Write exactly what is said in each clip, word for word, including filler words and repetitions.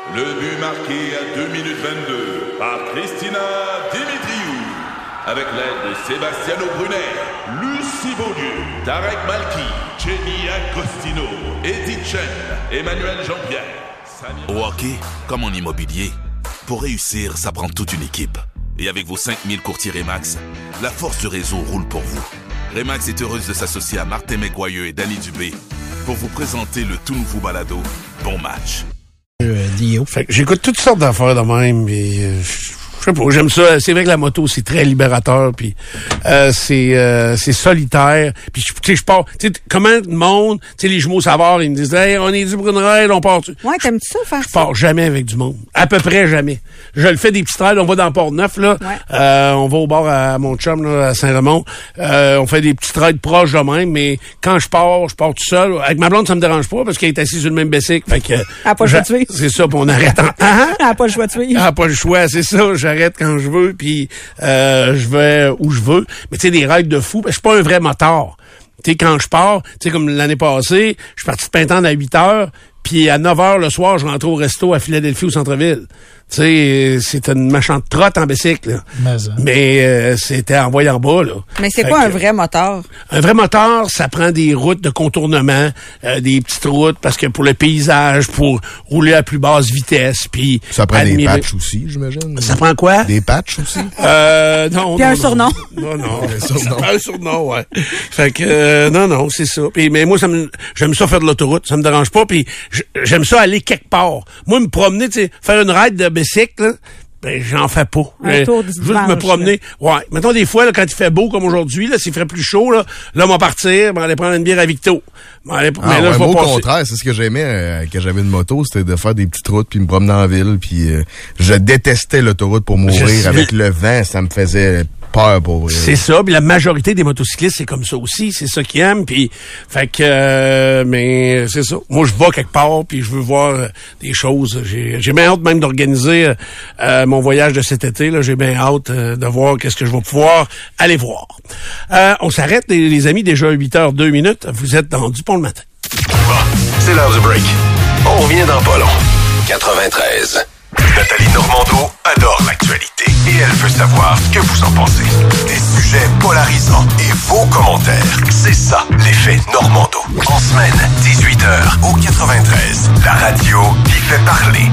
Le but marqué à deux minutes vingt-deux par Christina Dimitriou. Avec l'aide de Sebastiano Brunet, Lucie Beaulieu, Tarek Malki, Jenny Agostino, Edith Chen, Emmanuel Jean-Pierre. Samir... Au hockey, comme en immobilier, pour réussir, ça prend toute une équipe. Et avec vos cinq mille courtiers Remax, la force du réseau roule pour vous. Remax est heureuse de s'associer à Martin McGuire et Danny Dubé pour vous présenter le tout nouveau balado Bon Match. Euh, fait que j'écoute toutes sortes d'affaires de même, et euh, je sais pas, j'aime ça. C'est vrai que la moto, c'est très libérateur, puis euh, c'est euh, c'est solitaire. Puis tu sais, je pars, tu sais, comment le monde, tu sais, les jumeaux Savard, ils me disent, hey, on est du Brune-Rail, on part. Ouais, t'aimes-tu ça faire ça? Je pars jamais avec du monde, à peu près jamais. Je le fais des petits trails, on va dans Port-Neuf là, ouais. euh, on va au bar à mon chum là, à Saint-Raymond, euh, on fait des petits trails proches de même, mais quand je pars, je pars tout seul. Avec ma blonde, ça me dérange pas parce qu'elle est assise sur le même bicycle, fait que. Elle a pas le choix de suivre. C'est ça, puis on arrête. En... Ah, Elle a pas le choix de suivre. Elle a pas le choix, c'est ça. J'arrête quand je veux, puis euh, je vais où je veux. Mais tu sais, des raids de fou, je suis pas un vrai motard. Tu sais, quand je pars, tu sais, comme l'année passée, je suis parti de Pintante à huit heures, puis à neuf heures le soir, je rentre au resto à Philadelphie, au centre-ville. Tu sais, c'était une méchante trotte en bicycle, là. Mais, Mais euh, c'était en voyant bas, là. Mais c'est fait quoi que, un vrai moteur? Un vrai moteur, ça prend des routes de contournement, euh, des petites routes, parce que pour le paysage, pour rouler à plus basse vitesse, puis ça prend admirer... des patchs aussi, j'imagine. Ça prend quoi? Des patchs aussi? Euh, non. Puis non, un non. surnom? Non, non. Un surnom. Un surnom, ouais. Fait que, euh, non, non, c'est ça. Puis, mais moi, ça me, j'aime ça faire de l'autoroute, ça me dérange pas, puis j'aime ça aller quelque part. Moi, me promener, tu sais, faire une ride de bicycle, là, ben, j'en fais pas. Un tour du Juste dimanche, me promener. Là. Ouais. Mettons, des fois, là, quand il fait beau, comme aujourd'hui, là, s'il ferait plus chaud, là, là, on va partir, on va aller prendre une bière à Victo. Aller... Ah, mais là, ouais, je moi, vais au passer... contraire, c'est ce que j'aimais euh, quand j'avais une moto, c'était de faire des petites routes puis me promener en ville, puis euh, je détestais l'autoroute pour mourir. Je... Avec le vent, ça me faisait peur pour vrai. C'est ça, puis la majorité des motocyclistes, c'est comme ça aussi, c'est ça qu'ils aiment, puis fait que, euh, mais c'est ça. Moi, je vais quelque part, puis je veux voir euh, des choses. J'ai, j'ai bien hâte même d'organiser euh, euh, mon voyage de cet été, là. J'ai bien hâte euh, de voir qu'est-ce que je vais pouvoir aller voir. Euh, on s'arrête, les, les amis, déjà huit heures deux minutes. Vous êtes dans Du Pont le matin. Bon, c'est l'heure du break. On revient dans pas long. quatre-vingt-treize. Nathalie Normando adore l'actualité et elle veut savoir ce que vous en pensez. Des sujets polarisants et vos commentaires. C'est ça, l'effet Normando. En semaine, dix-huit heures au quatre-vingt-treize. La radio qui fait parler.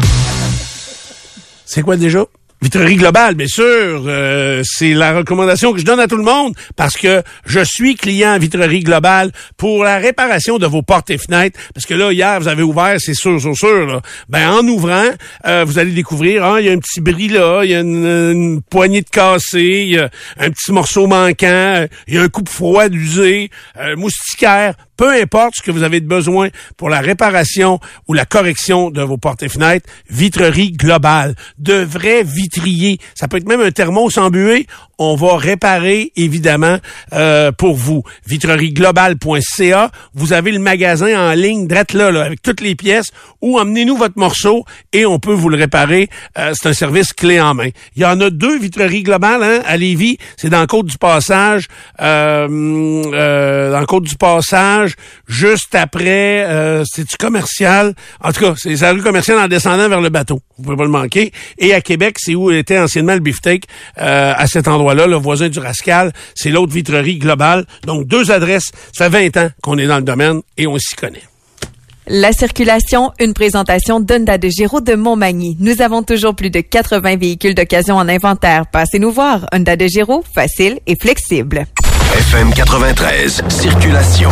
C'est quoi déjà? Vitrerie Globale, bien sûr, euh, c'est la recommandation que je donne à tout le monde parce que je suis client Vitrerie Globale pour la réparation de vos portes et fenêtres. Parce que là, hier, vous avez ouvert, c'est sûr, sûr, sûr. Là. Ben, en ouvrant, euh, vous allez découvrir, hein, il y a un petit bris là, il y a une, une poignée de cassé, il y a un petit morceau manquant, il y a un coupe-froid d'usé, un moustiquaire. Peu importe ce que vous avez de besoin pour la réparation ou la correction de vos portes et fenêtres, Vitrerie Globale. De vrais vitriers. Ça peut être même un thermos embué. On va réparer, évidemment, euh, pour vous. vitrerie globale point c a. Vous avez le magasin en ligne, drette là, là, avec toutes les pièces, ou emmenez-nous votre morceau et on peut vous le réparer. Euh, c'est un service clé en main. Il y en a deux Vitreries Globales, hein, à Lévis. C'est dans Côte-du-Passage, euh, euh, dans Côte-du-Passage, juste après, euh, c'est-tu commercial? En tout cas, c'est la rue commerciale en descendant vers le bateau. Vous pouvez pas le manquer. Et à Québec, c'est où était anciennement le beefsteak, euh, à cet endroit-là, le voisin du Rascal. C'est l'autre Vitrerie Globale. Donc, deux adresses. Ça fait vingt ans qu'on est dans le domaine et on s'y connaît. La circulation, une présentation d'Honda de Géraud de Montmagny. Nous avons toujours plus de quatre-vingts véhicules d'occasion en inventaire. Passez nous voir. Honda de Géraud, facile et flexible. F M quatre-vingt-treize, circulation.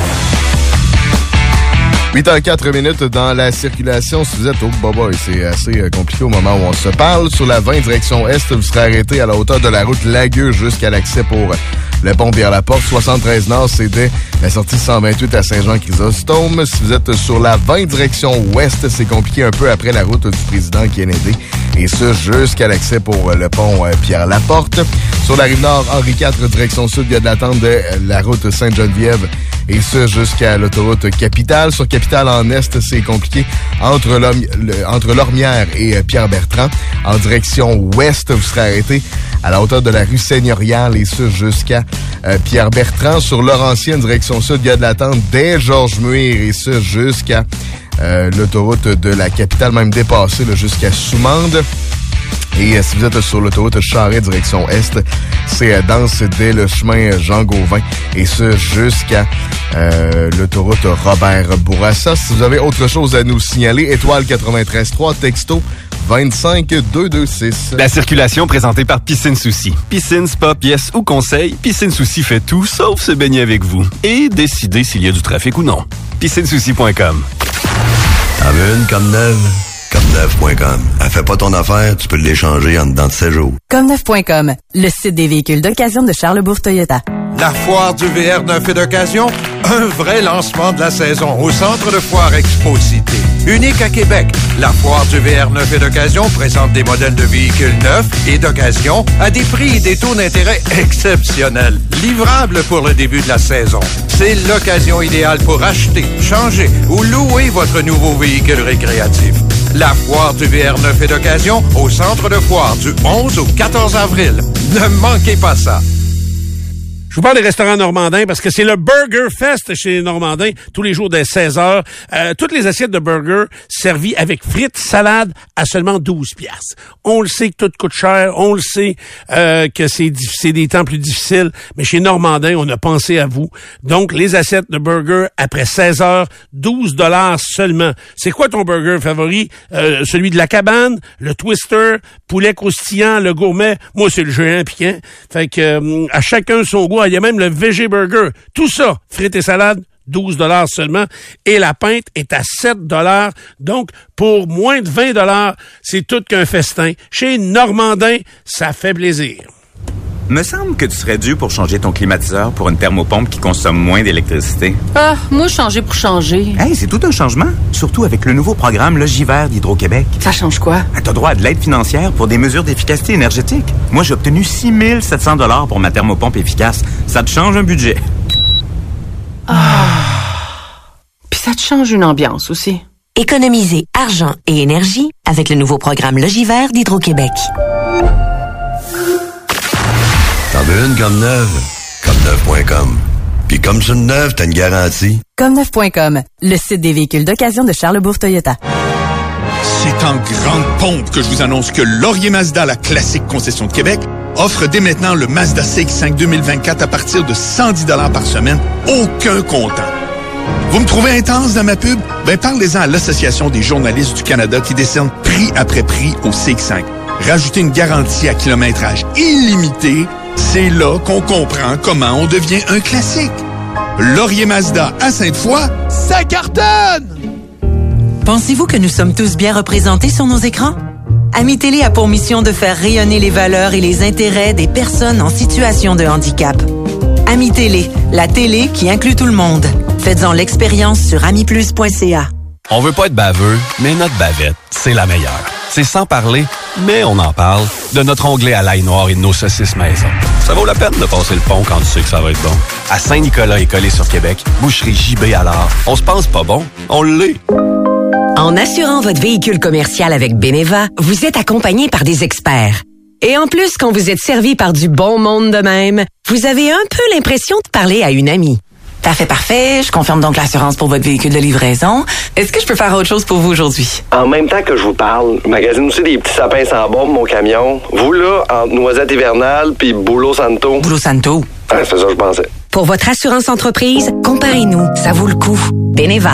huit heures quatre minutes dans la circulation. Si vous êtes au Boba, c'est assez compliqué au moment où on se parle. Sur la vingt direction Est, vous serez arrêté à la hauteur de la route Lagueux jusqu'à l'accès pour le pont Pierre-Laporte. soixante-treize Nord, c'est dès la sortie cent vingt-huit à Saint-Jean-Chrysostome. Si vous êtes sur la vingt direction Ouest, c'est compliqué un peu après la route du président Kennedy. Et ce, jusqu'à l'accès pour le pont Pierre-Laporte. Sur la rive nord, Henri quatre, direction sud, il y a de l'attente de la route Sainte-Geneviève. Et ce, jusqu'à l'autoroute Capitale. Sur Capitale en Est, c'est compliqué entre, l'Ormi- le, entre Lormière et Pierre-Bertrand. En direction ouest, vous serez arrêté à la hauteur de la rue Seigneuriale et ce, jusqu'à euh, Pierre-Bertrand. Sur Laurentienne, direction sud, il y a de l'attente dès Georges-Muir et ce, jusqu'à euh, l'autoroute de la capitale, même dépassée là, jusqu'à Soumande. Et euh, si vous êtes sur l'autoroute Charest, direction Est, c'est euh, dense dès le chemin Jean-Gauvin, et ce, jusqu'à euh, l'autoroute Robert Bourassa. Si vous avez autre chose à nous signaler, étoile quatre-vingt-treize trois, texto vingt-cinq deux deux six. La circulation présentée par Piscine Souci. Piscine, spa, pièces ou conseils, Piscine Souci fait tout sauf se baigner avec vous et décider s'il y a du trafic ou non. piscine souci point com. T'en veux une comme neuve? Comme neuf point com. Elle fait pas ton affaire, tu peux l'échanger en dedans de sept jours. Comme neuf point com, le site des véhicules d'occasion de Charlebourg Toyota. La foire du V R neuf et d'occasion, un vrai lancement de la saison au centre de foire Expo Cité. Unique à Québec, la foire du V R neuf et d'occasion présente des modèles de véhicules neufs et d'occasion à des prix et des taux d'intérêt exceptionnels. Livrables pour le début de la saison. C'est l'occasion idéale pour acheter, changer ou louer votre nouveau véhicule récréatif. La foire du V R neuf et d'occasion au centre de foire du onze au quatorze avril. Ne manquez pas ça. Je vous parle des restaurants normandins parce que c'est le Burger Fest chez les Normandins tous les jours dès seize heures. Euh, toutes les assiettes de burger servies avec frites, salade à seulement douze piastres. On le sait que tout coûte cher, on le sait euh, que c'est, c'est des temps plus difficiles, mais chez Normandin, on a pensé à vous. Donc, les assiettes de burger après seize heures, douze dollars seulement. C'est quoi ton burger favori? Euh, celui de la cabane, le twister, poulet croustillant, le gourmet. Moi, c'est le géant piquant. Fait que euh, à chacun son goût. Il y a même le Veggie Burger. Tout ça, frites et salades, douze dollars seulement. Et la pinte est à sept dollars. Donc, pour moins de vingt dollars, c'est tout qu'un festin. Chez Normandin, ça fait plaisir. Me semble que tu serais dû pour changer ton climatiseur pour une thermopompe qui consomme moins d'électricité. Ah, moi, changer pour changer. Hey, c'est tout un changement. Surtout avec le nouveau programme Logivert d'Hydro-Québec. Ça change quoi? Ah, t'as droit à de l'aide financière pour des mesures d'efficacité énergétique. Moi, j'ai obtenu six mille sept cents dollars pour ma thermopompe efficace. Ça te change un budget. Ah. Puis ça te change une ambiance aussi. Économisez argent et énergie avec le nouveau programme Logivert d'Hydro-Québec. T'en veux une comme neuve? Comme neuf point com. Puis comme c'est une neuve, t'as une garantie. Comme neuf point com, le site des véhicules d'occasion de Charlebourg Toyota. C'est en grande pompe que je vous annonce que Laurier Mazda, la classique concession de Québec, offre dès maintenant le Mazda C X cinq deux mille vingt-quatre à partir de cent dix dollars par semaine, aucun comptant. Vous me trouvez intense dans ma pub? Ben parlez-en à l'Association des journalistes du Canada qui décerne prix après prix au C X cinq. Rajoutez une garantie à kilométrage illimité, c'est là qu'on comprend comment on devient un classique. Laurier Mazda à Sainte-Foy, ça cartonne! Pensez-vous que nous sommes tous bien représentés sur nos écrans? Ami-Télé a pour mission de faire rayonner les valeurs et les intérêts des personnes en situation de handicap. Ami-Télé, la télé qui inclut tout le monde. Faites-en l'expérience sur ami plus point c a. On veut pas être baveux, mais notre bavette, c'est la meilleure. C'est sans parler, mais on en parle, de notre onglet à l'ail noir et de nos saucisses maison. Ça vaut la peine de passer le pont quand tu sais que ça va être bon. À Saint-Nicolas et collé sur Québec, boucherie J B alors. On se pense pas bon, on l'est. En assurant votre véhicule commercial avec Beneva, vous êtes accompagné par des experts. Et en plus, quand vous êtes servi par du bon monde de même, vous avez un peu l'impression de parler à une amie. Parfait, parfait. Je confirme donc l'assurance pour votre véhicule de livraison. Est-ce que je peux faire autre chose pour vous aujourd'hui? En même temps que je vous parle, je magasine aussi des petits sapins sans bombe, mon camion. Vous, là, entre Noisette hivernale puis Boulot Santo. Boulot Santo? Ah, c'est ça que je pensais. Pour votre assurance entreprise, comparez-nous. Ça vaut le coup. Beneva.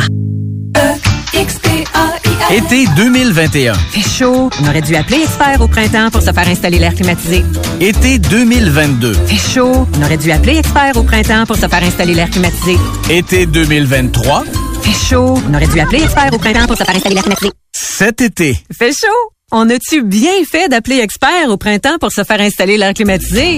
Été deux mille vingt et un. Fait chaud. On aurait dû appeler Expert au printemps pour se faire installer l'air climatisé. Été deux mille vingt-deux. Fait chaud. On aurait dû appeler Expert au printemps pour se faire installer l'air climatisé. Été deux mille vingt-trois. Fait chaud. On aurait dû appeler Expert au printemps pour se faire installer l'air climatisé. Cet été. Fait chaud. On a-tu bien fait d'appeler Expert au printemps pour se faire installer l'air climatisé?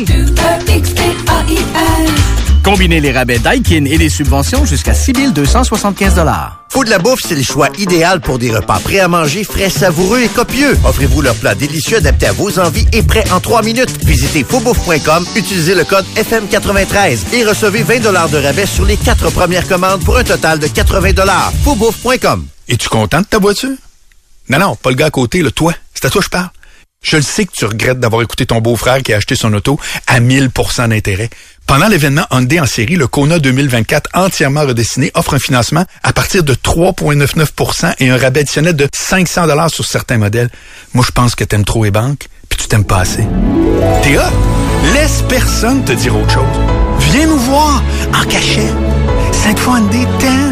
Combinez les rabais Daikin et les subventions jusqu'à six mille deux cent soixante-quinze dollars. Fou de la bouffe, c'est le choix idéal pour des repas prêts à manger, frais, savoureux et copieux. Offrez-vous leurs plats délicieux adaptés à vos envies et prêts en trois minutes. Visitez fou bouffe point com, utilisez le code F M quatre-vingt-treize et recevez vingt dollars de rabais sur les quatre premières commandes pour un total de quatre-vingts dollars. fou bouffe point com. Es-tu content de ta voiture? Non, non, pas le gars à côté, le toi. C'est à toi que je parle. Je le sais que tu regrettes d'avoir écouté ton beau-frère qui a acheté son auto à mille pour cent d'intérêt. Pendant l'événement Hyundai en série, le Kona deux mille vingt-quatre entièrement redessiné offre un financement à partir de trois virgule quatre-vingt-dix pour cent et un rabais additionnel de cinq cents dollars sur certains modèles. Moi, je pense que t'aimes trop les banques, puis tu t'aimes pas assez. T'es hot! Laisse personne te dire autre chose. Viens nous voir en cachette. Cette fois, Hyundai t'aime.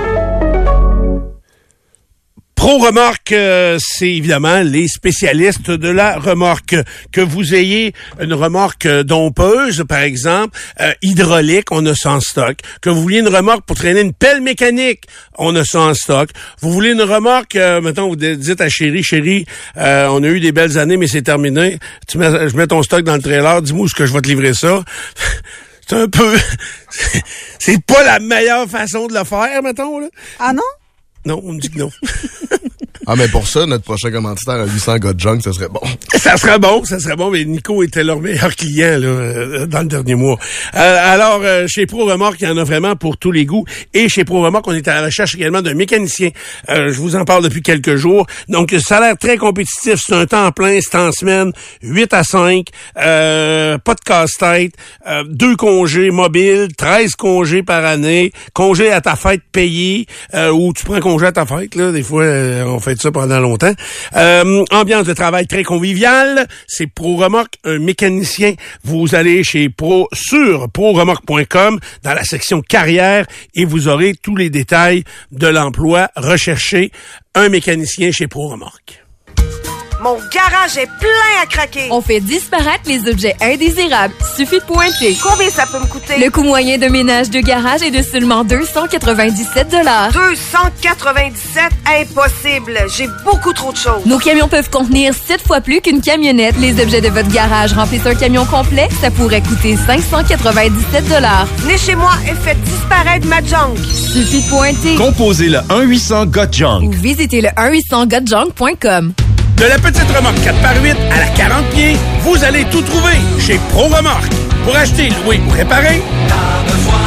Pro Remorque, euh, c'est évidemment les spécialistes de la remorque. Que vous ayez une remorque dompeuse, par exemple, euh, hydraulique, on a ça en stock. Que vous vouliez une remorque pour traîner une pelle mécanique, on a ça en stock. Vous voulez une remorque, euh, mettons, vous dites à chérie, chérie, euh, on a eu des belles années, mais c'est terminé. Tu mets, je mets ton stock dans le trailer, dis-moi où est-ce que je vais te livrer ça. C'est un peu... c'est pas la meilleure façon de le faire, mettons, là. Ah non? Non, on me dit que non. Ah, mais pour ça, notre prochain commanditaire à huit cents gars de junk, ça serait bon. Ça serait bon, ça serait bon, mais Nico était leur meilleur client là, euh, dans le dernier mois. Euh, alors, euh, chez Pro Remorque, il y en a vraiment pour tous les goûts. Et chez Pro Remorque, on est à la recherche également d'un mécanicien. Euh, je vous en parle depuis quelques jours. Donc, ça a l'air très compétitif. C'est un temps plein, c'est en semaine, huit à cinq, euh, pas de casse-tête, euh, deux congés mobiles, treize congés par année, congés à ta fête payés, euh, ou tu prends congé à ta fête, là. Des fois, euh, on fait ça pendant longtemps. Euh, ambiance de travail très conviviale. C'est Pro Remorque, un mécanicien. Vous allez chez Pro sur pro remorque point com dans la section carrière et vous aurez tous les détails de l'emploi recherché. Un mécanicien chez Pro Remorque. Mon garage est plein à craquer. On fait disparaître les objets indésirables. Suffit de pointer. Combien ça peut me coûter? Le coût moyen de ménage de garage est de seulement deux cent quatre-vingt-dix-sept dollars. deux cent quatre-vingt-dix-sept? Impossible. J'ai beaucoup trop de choses. Nos camions peuvent contenir sept fois plus qu'une camionnette. Les objets de votre garage remplissent un camion complet. Ça pourrait coûter cinq cent quatre-vingt-dix-sept dollars. Venez chez moi et faites disparaître ma junk. Suffit de pointer. Composez le un huit cents G O T Junk. Ou visitez le un huit cents got junk point com. De la petite remorque quatre par huit à la quarante pieds, vous allez tout trouver chez Pro Remorque. Pour acheter, louer ou réparer, t'as besoin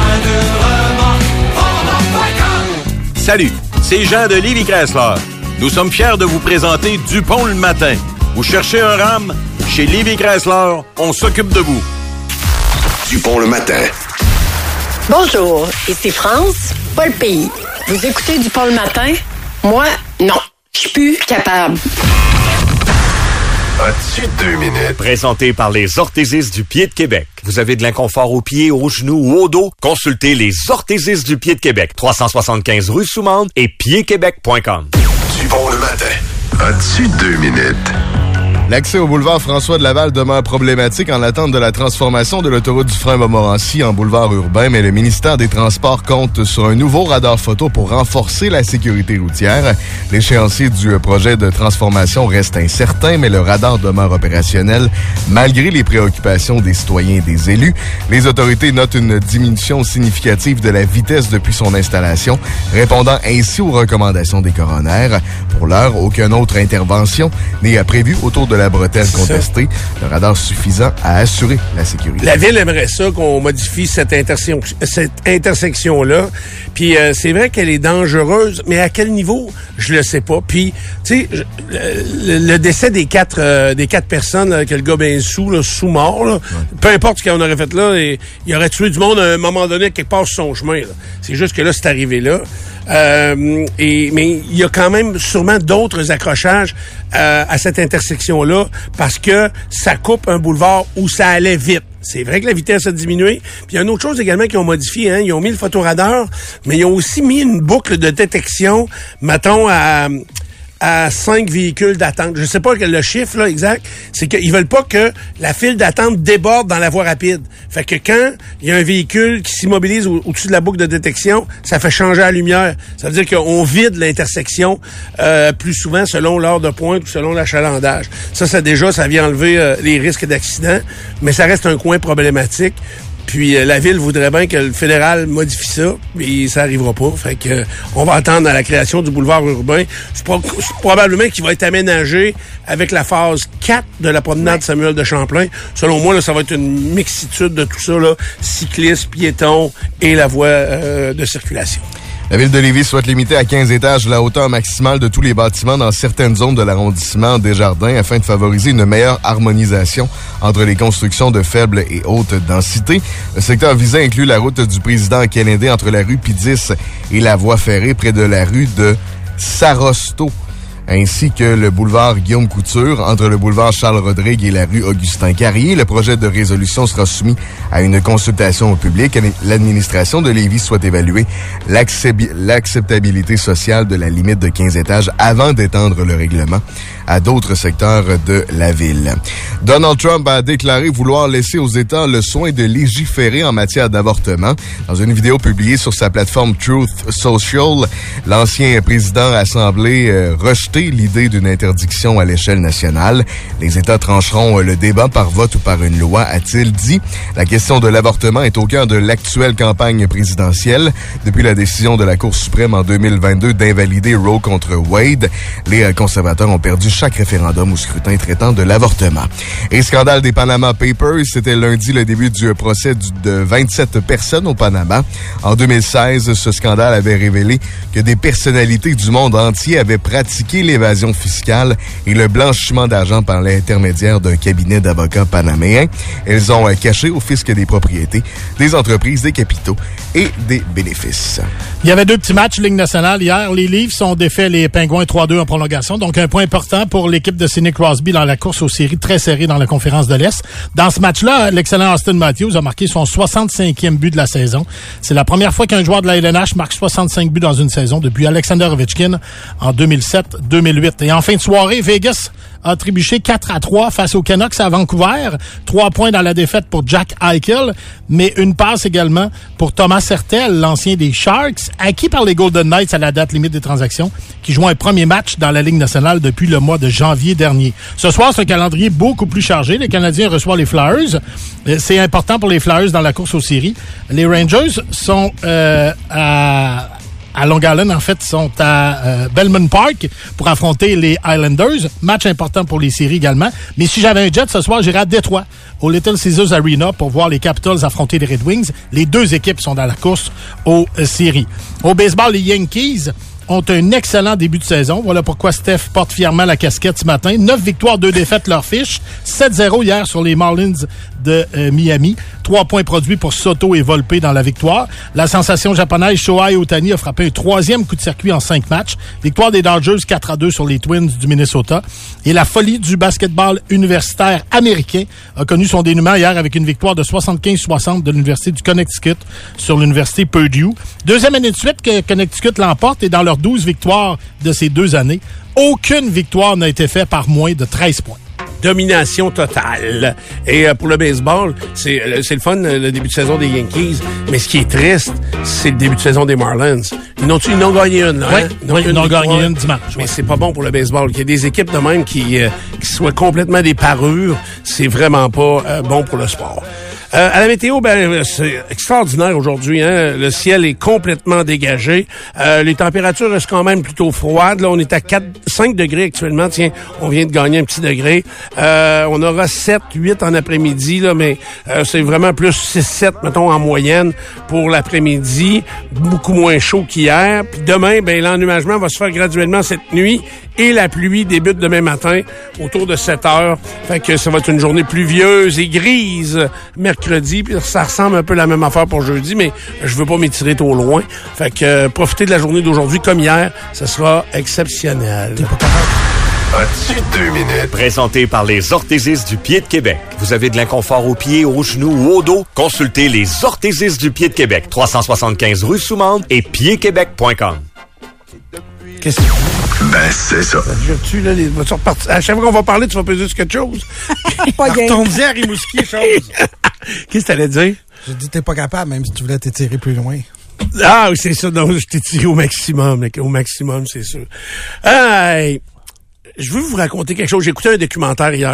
de remorque, remorque point com. Salut, c'est Jean de Lévis Chrysler. Nous sommes fiers de vous présenter Dupont le matin. Vous cherchez un RAM? Chez Lévis Chrysler, on s'occupe de vous. Dupont le matin. Bonjour, ici France, pas le pays. Vous écoutez Dupont le matin? Moi, non. Je suis plus capable. As-tu deux minutes? Présenté par les orthésistes du pied de Québec. Vous avez de l'inconfort aux pieds, aux genoux ou au dos? Consultez les orthésistes du pied de Québec. trois cent soixante-quinze rue Soumande et pied québec point com. Dupont le matin. As-tu deux minutes? L'accès au boulevard François de Laval demeure problématique en attente de la transformation de l'autoroute du frein Montmorency en boulevard urbain, mais le ministère des Transports compte sur un nouveau radar photo pour renforcer la sécurité routière. L'échéancier du projet de transformation reste incertain, mais le radar demeure opérationnel malgré les préoccupations des citoyens et des élus. Les autorités notent une diminution significative de la vitesse depuis son installation, répondant ainsi aux recommandations des coronaires. Pour l'heure, aucune autre intervention n'est prévue autour de la bretelle contestée. Le radar suffisant à assurer la sécurité. La Ville aimerait ça qu'on modifie cette, intersection, cette intersection-là. Puis euh, c'est vrai qu'elle est dangereuse, mais à quel niveau, je le sais pas. Puis, tu sais, le, le décès des quatre euh, des quatre personnes, là, que le gars ben sous, là, sous mort, là, ouais. Peu importe ce qu'on aurait fait là, et, il aurait tué du monde à un moment donné, quelque part sur son chemin. Là. C'est juste que là, c'est arrivé là. Euh, et, mais il y a quand même sûrement d'autres accrochages euh, à cette intersection-là parce que ça coupe un boulevard où ça allait vite. C'est vrai que la vitesse a diminué. Puis il y a une autre chose également qu'ils ont modifié. Hein. Ils ont mis le photoradar, mais ils ont aussi mis une boucle de détection, mettons, à... à cinq véhicules d'attente. Je sais pas quel le chiffre là exact, c'est qu'ils veulent pas que la file d'attente déborde dans la voie rapide. Fait que quand il y a un véhicule qui s'immobilise au- au-dessus de la boucle de détection, ça fait changer la lumière. Ça veut dire qu'on vide l'intersection euh, plus souvent selon l'heure de pointe ou selon l'achalandage. Ça, ça déjà, ça vient enlever euh, les risques d'accident, mais ça reste un coin problématique. Puis euh, la Ville voudrait bien que le fédéral modifie ça, mais ça arrivera pas. Fait que euh, on va attendre à la création du boulevard urbain. C'est, pro- c'est probablement qu'il va être aménagé avec la phase quatre de la promenade Samuel de Champlain. Selon moi, là, ça va être une mixitude de tout ça, là, cyclistes, piétons et la voie euh, de circulation. La Ville de Lévis souhaite limiter à quinze étages la hauteur maximale de tous les bâtiments dans certaines zones de l'arrondissement Desjardins afin de favoriser une meilleure harmonisation entre les constructions de faible et haute densité. Le secteur visé inclut la route du président Kennedy entre la rue Pidis et la voie ferrée près de la rue de Sarosto, ainsi que le boulevard Guillaume Couture entre le boulevard Charles-Rodrigue et la rue Augustin-Carrier. Le projet de résolution sera soumis à une consultation au public. L'administration de Lévis souhaite évaluer l'acceptabilité sociale de la limite de quinze étages avant d'étendre le règlement à d'autres secteurs de la ville. Donald Trump a déclaré vouloir laisser aux États le soin de légiférer en matière d'avortement. Dans une vidéo publiée sur sa plateforme Truth Social, l'ancien président a semblé euh, rejeter l'idée d'une interdiction à l'échelle nationale. Les États trancheront le débat par vote ou par une loi, a-t-il dit. La question de l'avortement est au cœur de l'actuelle campagne présidentielle. Depuis la décision de la Cour suprême en deux mille vingt-deux d'invalider Roe contre Wade, les conservateurs ont perdu chaque référendum ou scrutin traitant de l'avortement. Et scandale des Panama Papers, c'était lundi le début du procès de vingt-sept personnes au Panama. En deux mille seize, ce scandale avait révélé que des personnalités du monde entier avaient pratiqué l'évasion fiscale et le blanchiment d'argent par l'intermédiaire d'un cabinet d'avocats panaméens. Elles ont caché au fisc des propriétés, des entreprises, des capitaux et des bénéfices. Il y avait deux petits matchs Ligue nationale hier. Les Leafs ont défait les Pingouins trois deux en prolongation. Donc, un point important pour l'équipe de Sidney Crosby dans la course aux séries très serrée dans la conférence de l'Est. Dans ce match-là, l'excellent Austin Matthews a marqué son soixante-cinquième but de la saison. C'est la première fois qu'un joueur de la L N H marque soixante-cinq buts dans une saison depuis Alexander Ovechkin en deux mille sept deux mille huit. Et en fin de soirée, Vegas a trébuché quatre à trois face aux Canucks à Vancouver. Trois points dans la défaite pour Jack Eichel, mais une passe également pour Thomas Hertel, l'ancien des Sharks, acquis par les Golden Knights à la date limite des transactions, qui joue un premier match dans la Ligue nationale depuis le mois de janvier dernier. Ce soir, c'est un calendrier beaucoup plus chargé. Les Canadiens reçoivent les Flyers. C'est important pour les Flyers dans la course aux séries. Les Rangers sont euh, à... à Long Island, en fait, sont à euh, Belmont Park pour affronter les Islanders. Match important pour les séries également. Mais si j'avais un jet ce soir, j'irais à Détroit, au Little Caesars Arena, pour voir les Capitals affronter les Red Wings. Les deux équipes sont dans la course aux euh, séries. Au baseball, les Yankees ont un excellent début de saison. Voilà pourquoi Steph porte fièrement la casquette ce matin. Neuf victoires, deux défaites leur fiche. sept zéro hier sur les Marlins de euh, Miami. Trois points produits pour Soto et Volpe dans la victoire. La sensation japonaise Shohei Ohtani a frappé un troisième coup de circuit en cinq matchs. Victoire des Dodgers quatre à deux sur les Twins du Minnesota. Et la folie du basketball universitaire américain a connu son dénouement hier avec une victoire de soixante-quinze soixante de l'Université du Connecticut sur l'Université Purdue. Deuxième année de suite que Connecticut l'emporte et dans leurs douze victoires de ces deux années, aucune victoire n'a été faite par moins de treize points. Domination totale. Et euh, pour le baseball, c'est, c'est le fun, le début de saison des Yankees. Mais ce qui est triste, c'est le début de saison des Marlins. Ils n'ont, ils n'ont gagné une, là. Oui, hein? Ils oui, ils n'ont gagné une dimanche. Mais oui. c'est pas bon pour le baseball. Qu'il y ait des équipes de même qui, euh, qui soient complètement des parures, c'est vraiment pas euh, bon pour le sport. Euh, à la météo, ben c'est extraordinaire aujourd'hui. Hein? Le ciel est complètement dégagé. Euh, les températures restent quand même plutôt froides. Là, on est à quatre, cinq degrés actuellement. Tiens, on vient de gagner un petit degré. Euh, on aura sept, huit en après-midi, là, mais euh, c'est vraiment plus six, sept, mettons, en moyenne pour l'après-midi. Beaucoup moins chaud qu'hier. Puis demain, ben l'ennuagement va se faire graduellement cette nuit et la pluie débute demain matin autour de sept heures. Fait que ça va être une journée pluvieuse et grise mercredi. Puis ça ressemble un peu à la même affaire pour jeudi, mais je veux pas m'étirer trop loin. Fait que euh, profitez de la journée d'aujourd'hui comme hier. Ça sera exceptionnel. As-tu deux minutes? Présenté par les orthésistes du pied de Québec. Vous avez de l'inconfort aux pieds, aux genoux ou au dos? Consultez les orthésistes du pied de Québec. trois cent soixante-quinze rue Soumande et pied québec point com. Qu'est-ce que Ben, c'est ça. Je tue, là, les voitures repartent. À chaque fois qu'on va parler, tu vas peser sur quelque chose. Pas gay. Retourne-y à Rimouski, chose. Qu'est-ce que t'allais dire? J'ai dit t'es pas capable, même si tu voulais t'étirer plus loin. Ah, oui, c'est ça. Non, je t'ai tiré au maximum, au maximum, c'est sûr. Hey, je veux vous raconter quelque chose. J'ai écouté un documentaire hier.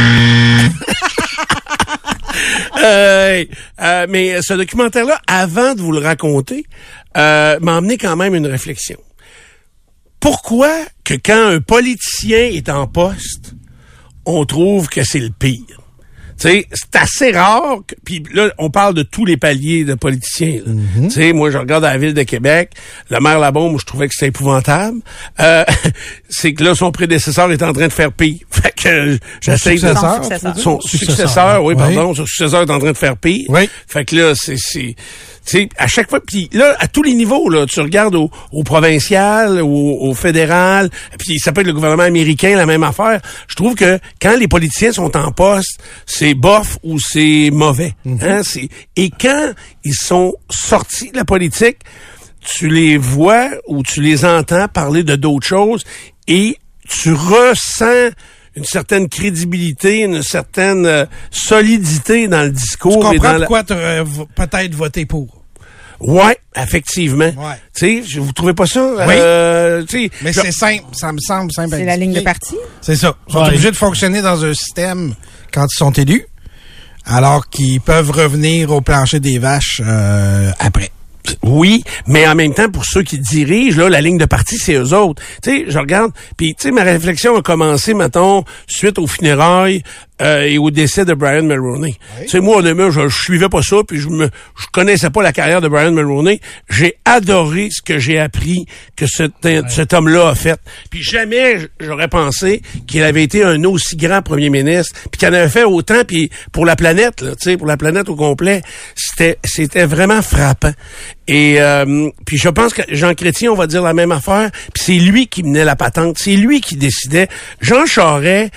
euh, euh, mais ce documentaire-là, avant de vous le raconter, euh, m'a amené quand même une réflexion. Pourquoi que quand un politicien est en poste, on trouve que c'est le pire? sais, c'est assez rare. que- Puis là, on parle de tous les paliers de politiciens. là. Mm-hmm. Tu sais, moi, je regarde à la ville de Québec, le maire Labaume, je trouvais que c'était épouvantable. Euh, c'est que là, son prédécesseur est en train de faire pire. Fait que euh, j'essaie de... successeur, Son successeur. Son Successeur, successeur, oui, oui. pardon. Son successeur est en train de faire pire. Oui. Fait que là, c'est... c'est tu sais, à chaque fois, puis là, à tous les niveaux, là, tu regardes au, au provincial, au, au fédéral, puis ça peut être le gouvernement américain, la même affaire. Je trouve que quand les politiciens sont en poste, c'est bof ou c'est mauvais. Hein? C'est, et quand ils sont sortis de la politique, tu les vois ou tu les entends parler de d'autres choses et tu ressens une certaine crédibilité, une certaine euh, solidité dans le discours. Tu et comprends dans la- pourquoi tu aurais v- peut-être voté pour. Ouais, effectivement. Ouais. Tu sais, vous trouvez pas ça? Oui. Euh, tu sais, Mais je- c'est simple, ça me semble simple. à C'est la ligne de expliquer. parti? C'est ça. Ils sont Ouais. obligés de fonctionner dans un système quand ils sont élus, alors qu'ils peuvent revenir au plancher des vaches euh, après. Oui, mais en même temps, pour ceux qui dirigent, là, la ligne de parti, c'est eux autres. Tu sais, je regarde, puis tu sais, ma réflexion a commencé, mettons, suite aux funérailles euh, et au décès de Brian Mulroney. Tu sais, moi, honnêtement, je, je suivais pas ça, puis je me, je connaissais pas la carrière de Brian Mulroney. J'ai adoré ce que j'ai appris que cet, cet homme-là a fait. Puis jamais j'aurais pensé qu'il avait été un aussi grand premier ministre, puis qu'il en avait fait autant, puis pour la planète, là, tu sais, pour la planète au complet, c'était, c'était vraiment frappant. Et euh, puis je pense que Jean Chrétien, on va dire la même affaire, puis c'est lui qui menait la patente, c'est lui qui décidait. Jean Charest,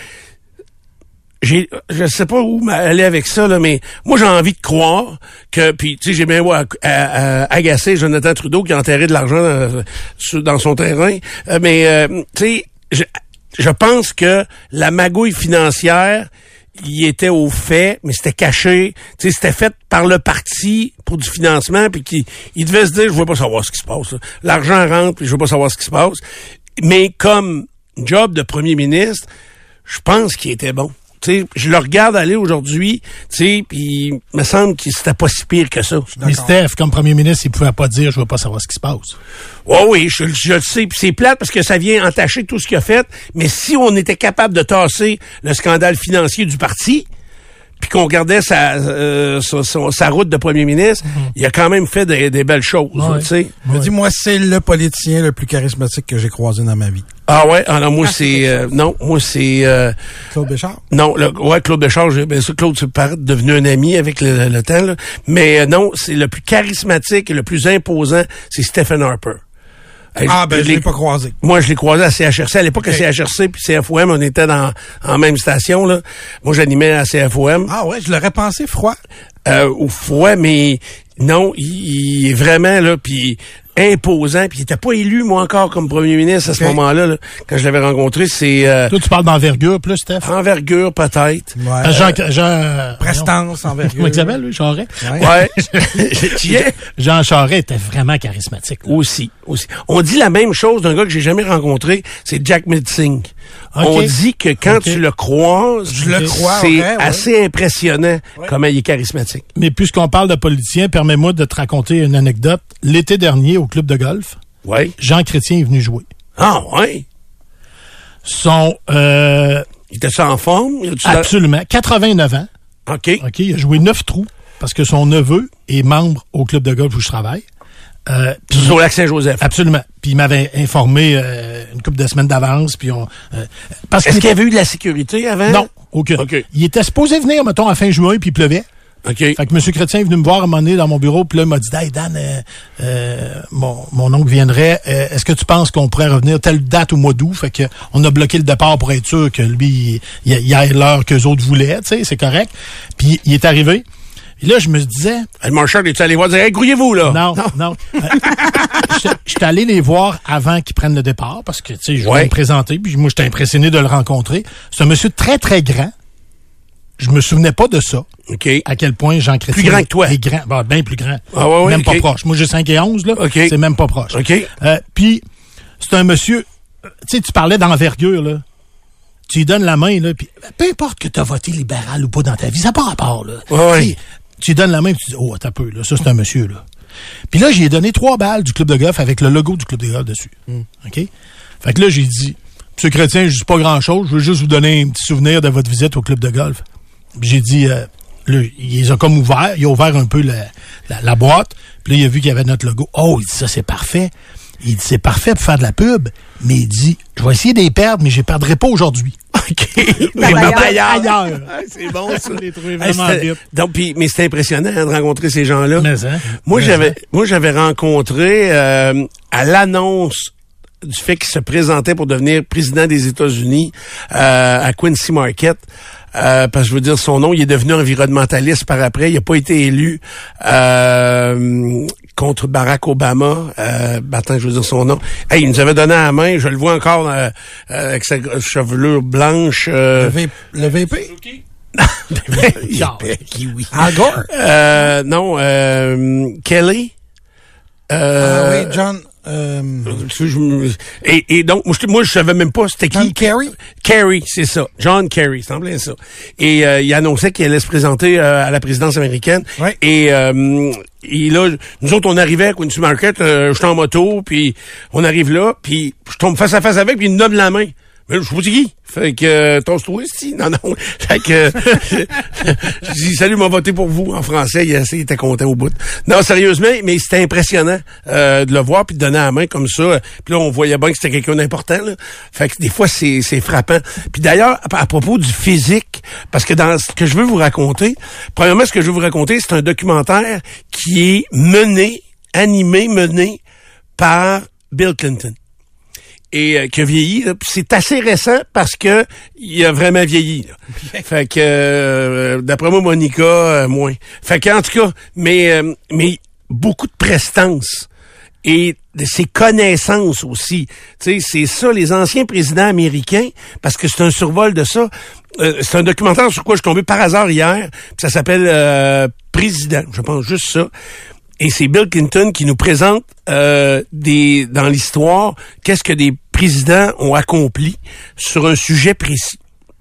j'ai, je sais pas où aller avec ça, là, mais moi j'ai envie de croire que, puis tu sais, j'ai bien ouais, à, à, à agacer Jonathan Trudeau qui a enterré de l'argent dans, sur- dans son terrain, Euh, mais euh, tu sais, je, je pense que la magouille financière, il était au fait, mais c'était caché. Tu sais, c'était fait par le parti pour du financement, puis qu'il il devait se dire, je veux pas savoir ce qui se passe. là. L'argent rentre, puis je veux pas savoir ce qui se passe. Mais comme job de premier ministre, je pense qu'il était bon. Tu sais, je le regarde aller aujourd'hui, tu sais, puis il me semble que c'était pas si pire que ça. Mais Steph, comme premier ministre, il pouvait pas dire « je veux pas savoir ce qui se passe ». Oh oui, je, je le sais. Puis c'est plate parce que ça vient entacher tout ce qu'il a fait. Mais si on était capable de tasser le scandale financier du parti, puis qu'on regardait sa, euh, sa, sa, sa route de premier ministre, mm-hmm. il a quand même fait des, des belles choses. Ouais. Tu sais. Me dis, moi, c'est le politicien le plus charismatique que j'ai croisé dans ma vie. Ah ouais, ah non, moi ah, c'est euh, non, moi c'est euh, Claude Béchard. Non, le, ouais, Claude Béchard, j'ai, ben ça, Claude c'est paraît devenu un ami avec le, le temps, là. Mais euh, non, c'est le plus charismatique et le plus imposant, c'est Stephen Harper. Ah, ben, je, je l'ai pas croisé. Moi, je l'ai croisé à C H R C. À l'époque, okay. à C H R C puis C F O M, on était dans, en même station, là. Moi, j'animais à C F O M. Ah ouais, je l'aurais pensé froid. Euh, au froid, mais non, il, il est vraiment, là, puis imposant, puis il était pas élu, moi, encore, comme premier ministre à ce okay. moment-là, là, quand je l'avais rencontré, c'est... Euh, Toi, tu parles d'envergure, plus, Steph? Envergure, peut-être. Ouais. Euh, Jean... Jean Prestance, envergure. Comment il s'appelle, lui, Charest? Ouais. ouais. Jean Charest était vraiment charismatique. Là. Aussi, aussi. On dit la même chose d'un gars que j'ai jamais rencontré, c'est Jack Mitzing. Okay. On dit que quand okay. tu le croises, je le crois, c'est ouais, assez ouais. impressionnant ouais. comment il est charismatique. Mais puisqu'on parle de politicien, permets-moi de te raconter une anecdote. L'été dernier, au club de golf, ouais. Jean Chrétien est venu jouer. Ah, ouais? Son... Euh, il était en forme? Absolument. La... quatre-vingt-neuf ans. OK. OK, il a joué neuf trous parce que son neveu est membre au club de golf où je travaille. Euh, Sur lac Saint-Joseph. Absolument. Puis il m'avait informé euh, une couple de semaines d'avance. Puis on. Euh, parce Est-ce qu'il y avait eu de la sécurité avant? Non, aucune. Okay. Il était supposé venir, mettons, à fin juin, puis il pleuvait. OK. Fait que M. Chrétien est venu me voir à un moment donné dans mon bureau, puis là, il m'a dit, hey, Dan, euh, euh, mon, mon oncle viendrait. Euh, est-ce que tu penses qu'on pourrait revenir telle date au mois d'août? Fait que on a bloqué le départ pour être sûr que lui, il, il ait l'heure qu'eux autres voulaient, tu sais, c'est correct. Puis il est arrivé. Et là, je me disais... Le marchand, es-tu allé voir dire, hey, grouillez-vous, là? Non, non. non. euh, J'étais allé les voir avant qu'ils prennent le départ, parce que, tu sais, je voulais ouais. me présenter, puis moi, j'étais impressionné de le rencontrer. C'est un monsieur très, très grand. Je me souvenais pas de ça. OK. À quel point Jean Chrétien... Plus grand que toi. Est grand. Bon, bien plus grand. Ah ouais, ouais, même okay. pas proche. Moi, j'ai cinq et onze, là. Okay. C'est même pas proche. OK. Euh, puis, c'est un monsieur... Tu sais, tu parlais d'envergure, là. Tu lui donnes la main, là, puis peu importe que tu as voté libéral ou pas dans ta vie, ça n'a pas rapport, là. Ouais, ouais. Tu lui donnes la main et tu dis, oh, attends un peu, là, ça, c'est un monsieur, là. Puis là, j'ai donné trois balles du club de golf avec le logo du club de golf dessus. Mm. OK? Fait que là, j'ai dit, Monsieur Chrétien, je dis pas grand-chose, je veux juste vous donner un petit souvenir de votre visite au club de golf. J'ai dit, euh, là, il les a comme ouvert, il a ouvert un peu la, la, la boîte, puis là, il a vu qu'il y avait notre logo. Oh, il dit, ça, c'est parfait. Il dit, c'est parfait pour faire de la pub, mais il dit, je vais essayer de les perdre, mais je les perdrai pas aujourd'hui. OK. Mais ailleurs. ailleurs. C'est bon, ça. Je l'ai trouvé Hey, vraiment c'était- vite. donc, puis, mais c'était impressionnant hein, de rencontrer ces gens-là. Mais, hein? Moi, Mais, j'avais, hein? moi, j'avais rencontré euh, à l'annonce du fait qu'il se présentait pour devenir président des États-Unis euh, à Quincy Market. Euh, parce que je veux dire, son nom, il est devenu environnementaliste par après. Il n'a pas été élu euh, contre Barack Obama. Euh, attends, je veux dire son nom. Hey, il nous avait donné à la main. Je le vois encore euh, euh, avec sa chevelure blanche. Euh, Le, v, le V P? il est kiwi. Al Gore? Euh, non, euh, Kelly. Euh, Ah oui, John... Euh, tu sais, je me- et, et donc, moi je, moi, je savais même pas c'était qui. John Kerry? Kerry, c'est ça. John Kerry, semblait ça. Et euh, il annonçait qu'il allait se présenter euh, à la présidence américaine. Ouais. Et, euh, et là, nous autres, on arrivait à Quincy Market, euh, j'étais en moto, puis on arrive là, puis je tombe face à face avec, puis il me donne la main. Mais je sais pas c'est qui. Fait que, euh, tosse-toi ici. Non, non. Fait que, je dis, salut, m'a voté pour vous en français. Il, il était content au bout. Non, sérieusement, mais c'était impressionnant euh, de le voir puis de donner la main comme ça. Puis là, on voyait bien que c'était quelqu'un d'important. Là. Fait que des fois, c'est, c'est frappant. Puis d'ailleurs, à, à propos du physique, parce que dans ce que je veux vous raconter, premièrement, ce que je veux vous raconter, c'est un documentaire qui est mené, animé, mené par Bill Clinton. Et euh, qui a vieilli. Là. Puis c'est assez récent parce que il a vraiment vieilli. Là. Fait que euh, d'après moi, Monica, euh, moins. Fait que en tout cas, mais euh, mais beaucoup de prestance et de ses connaissances aussi. Tu sais, c'est ça, les anciens présidents américains, parce que c'est un survol de ça. Euh, c'est un documentaire sur quoi je suis tombé par hasard hier. Puis ça s'appelle euh, Président. Je pense juste ça. Et c'est Bill Clinton qui nous présente euh, des dans l'histoire qu'est-ce que des présidents ont accompli sur un sujet précis.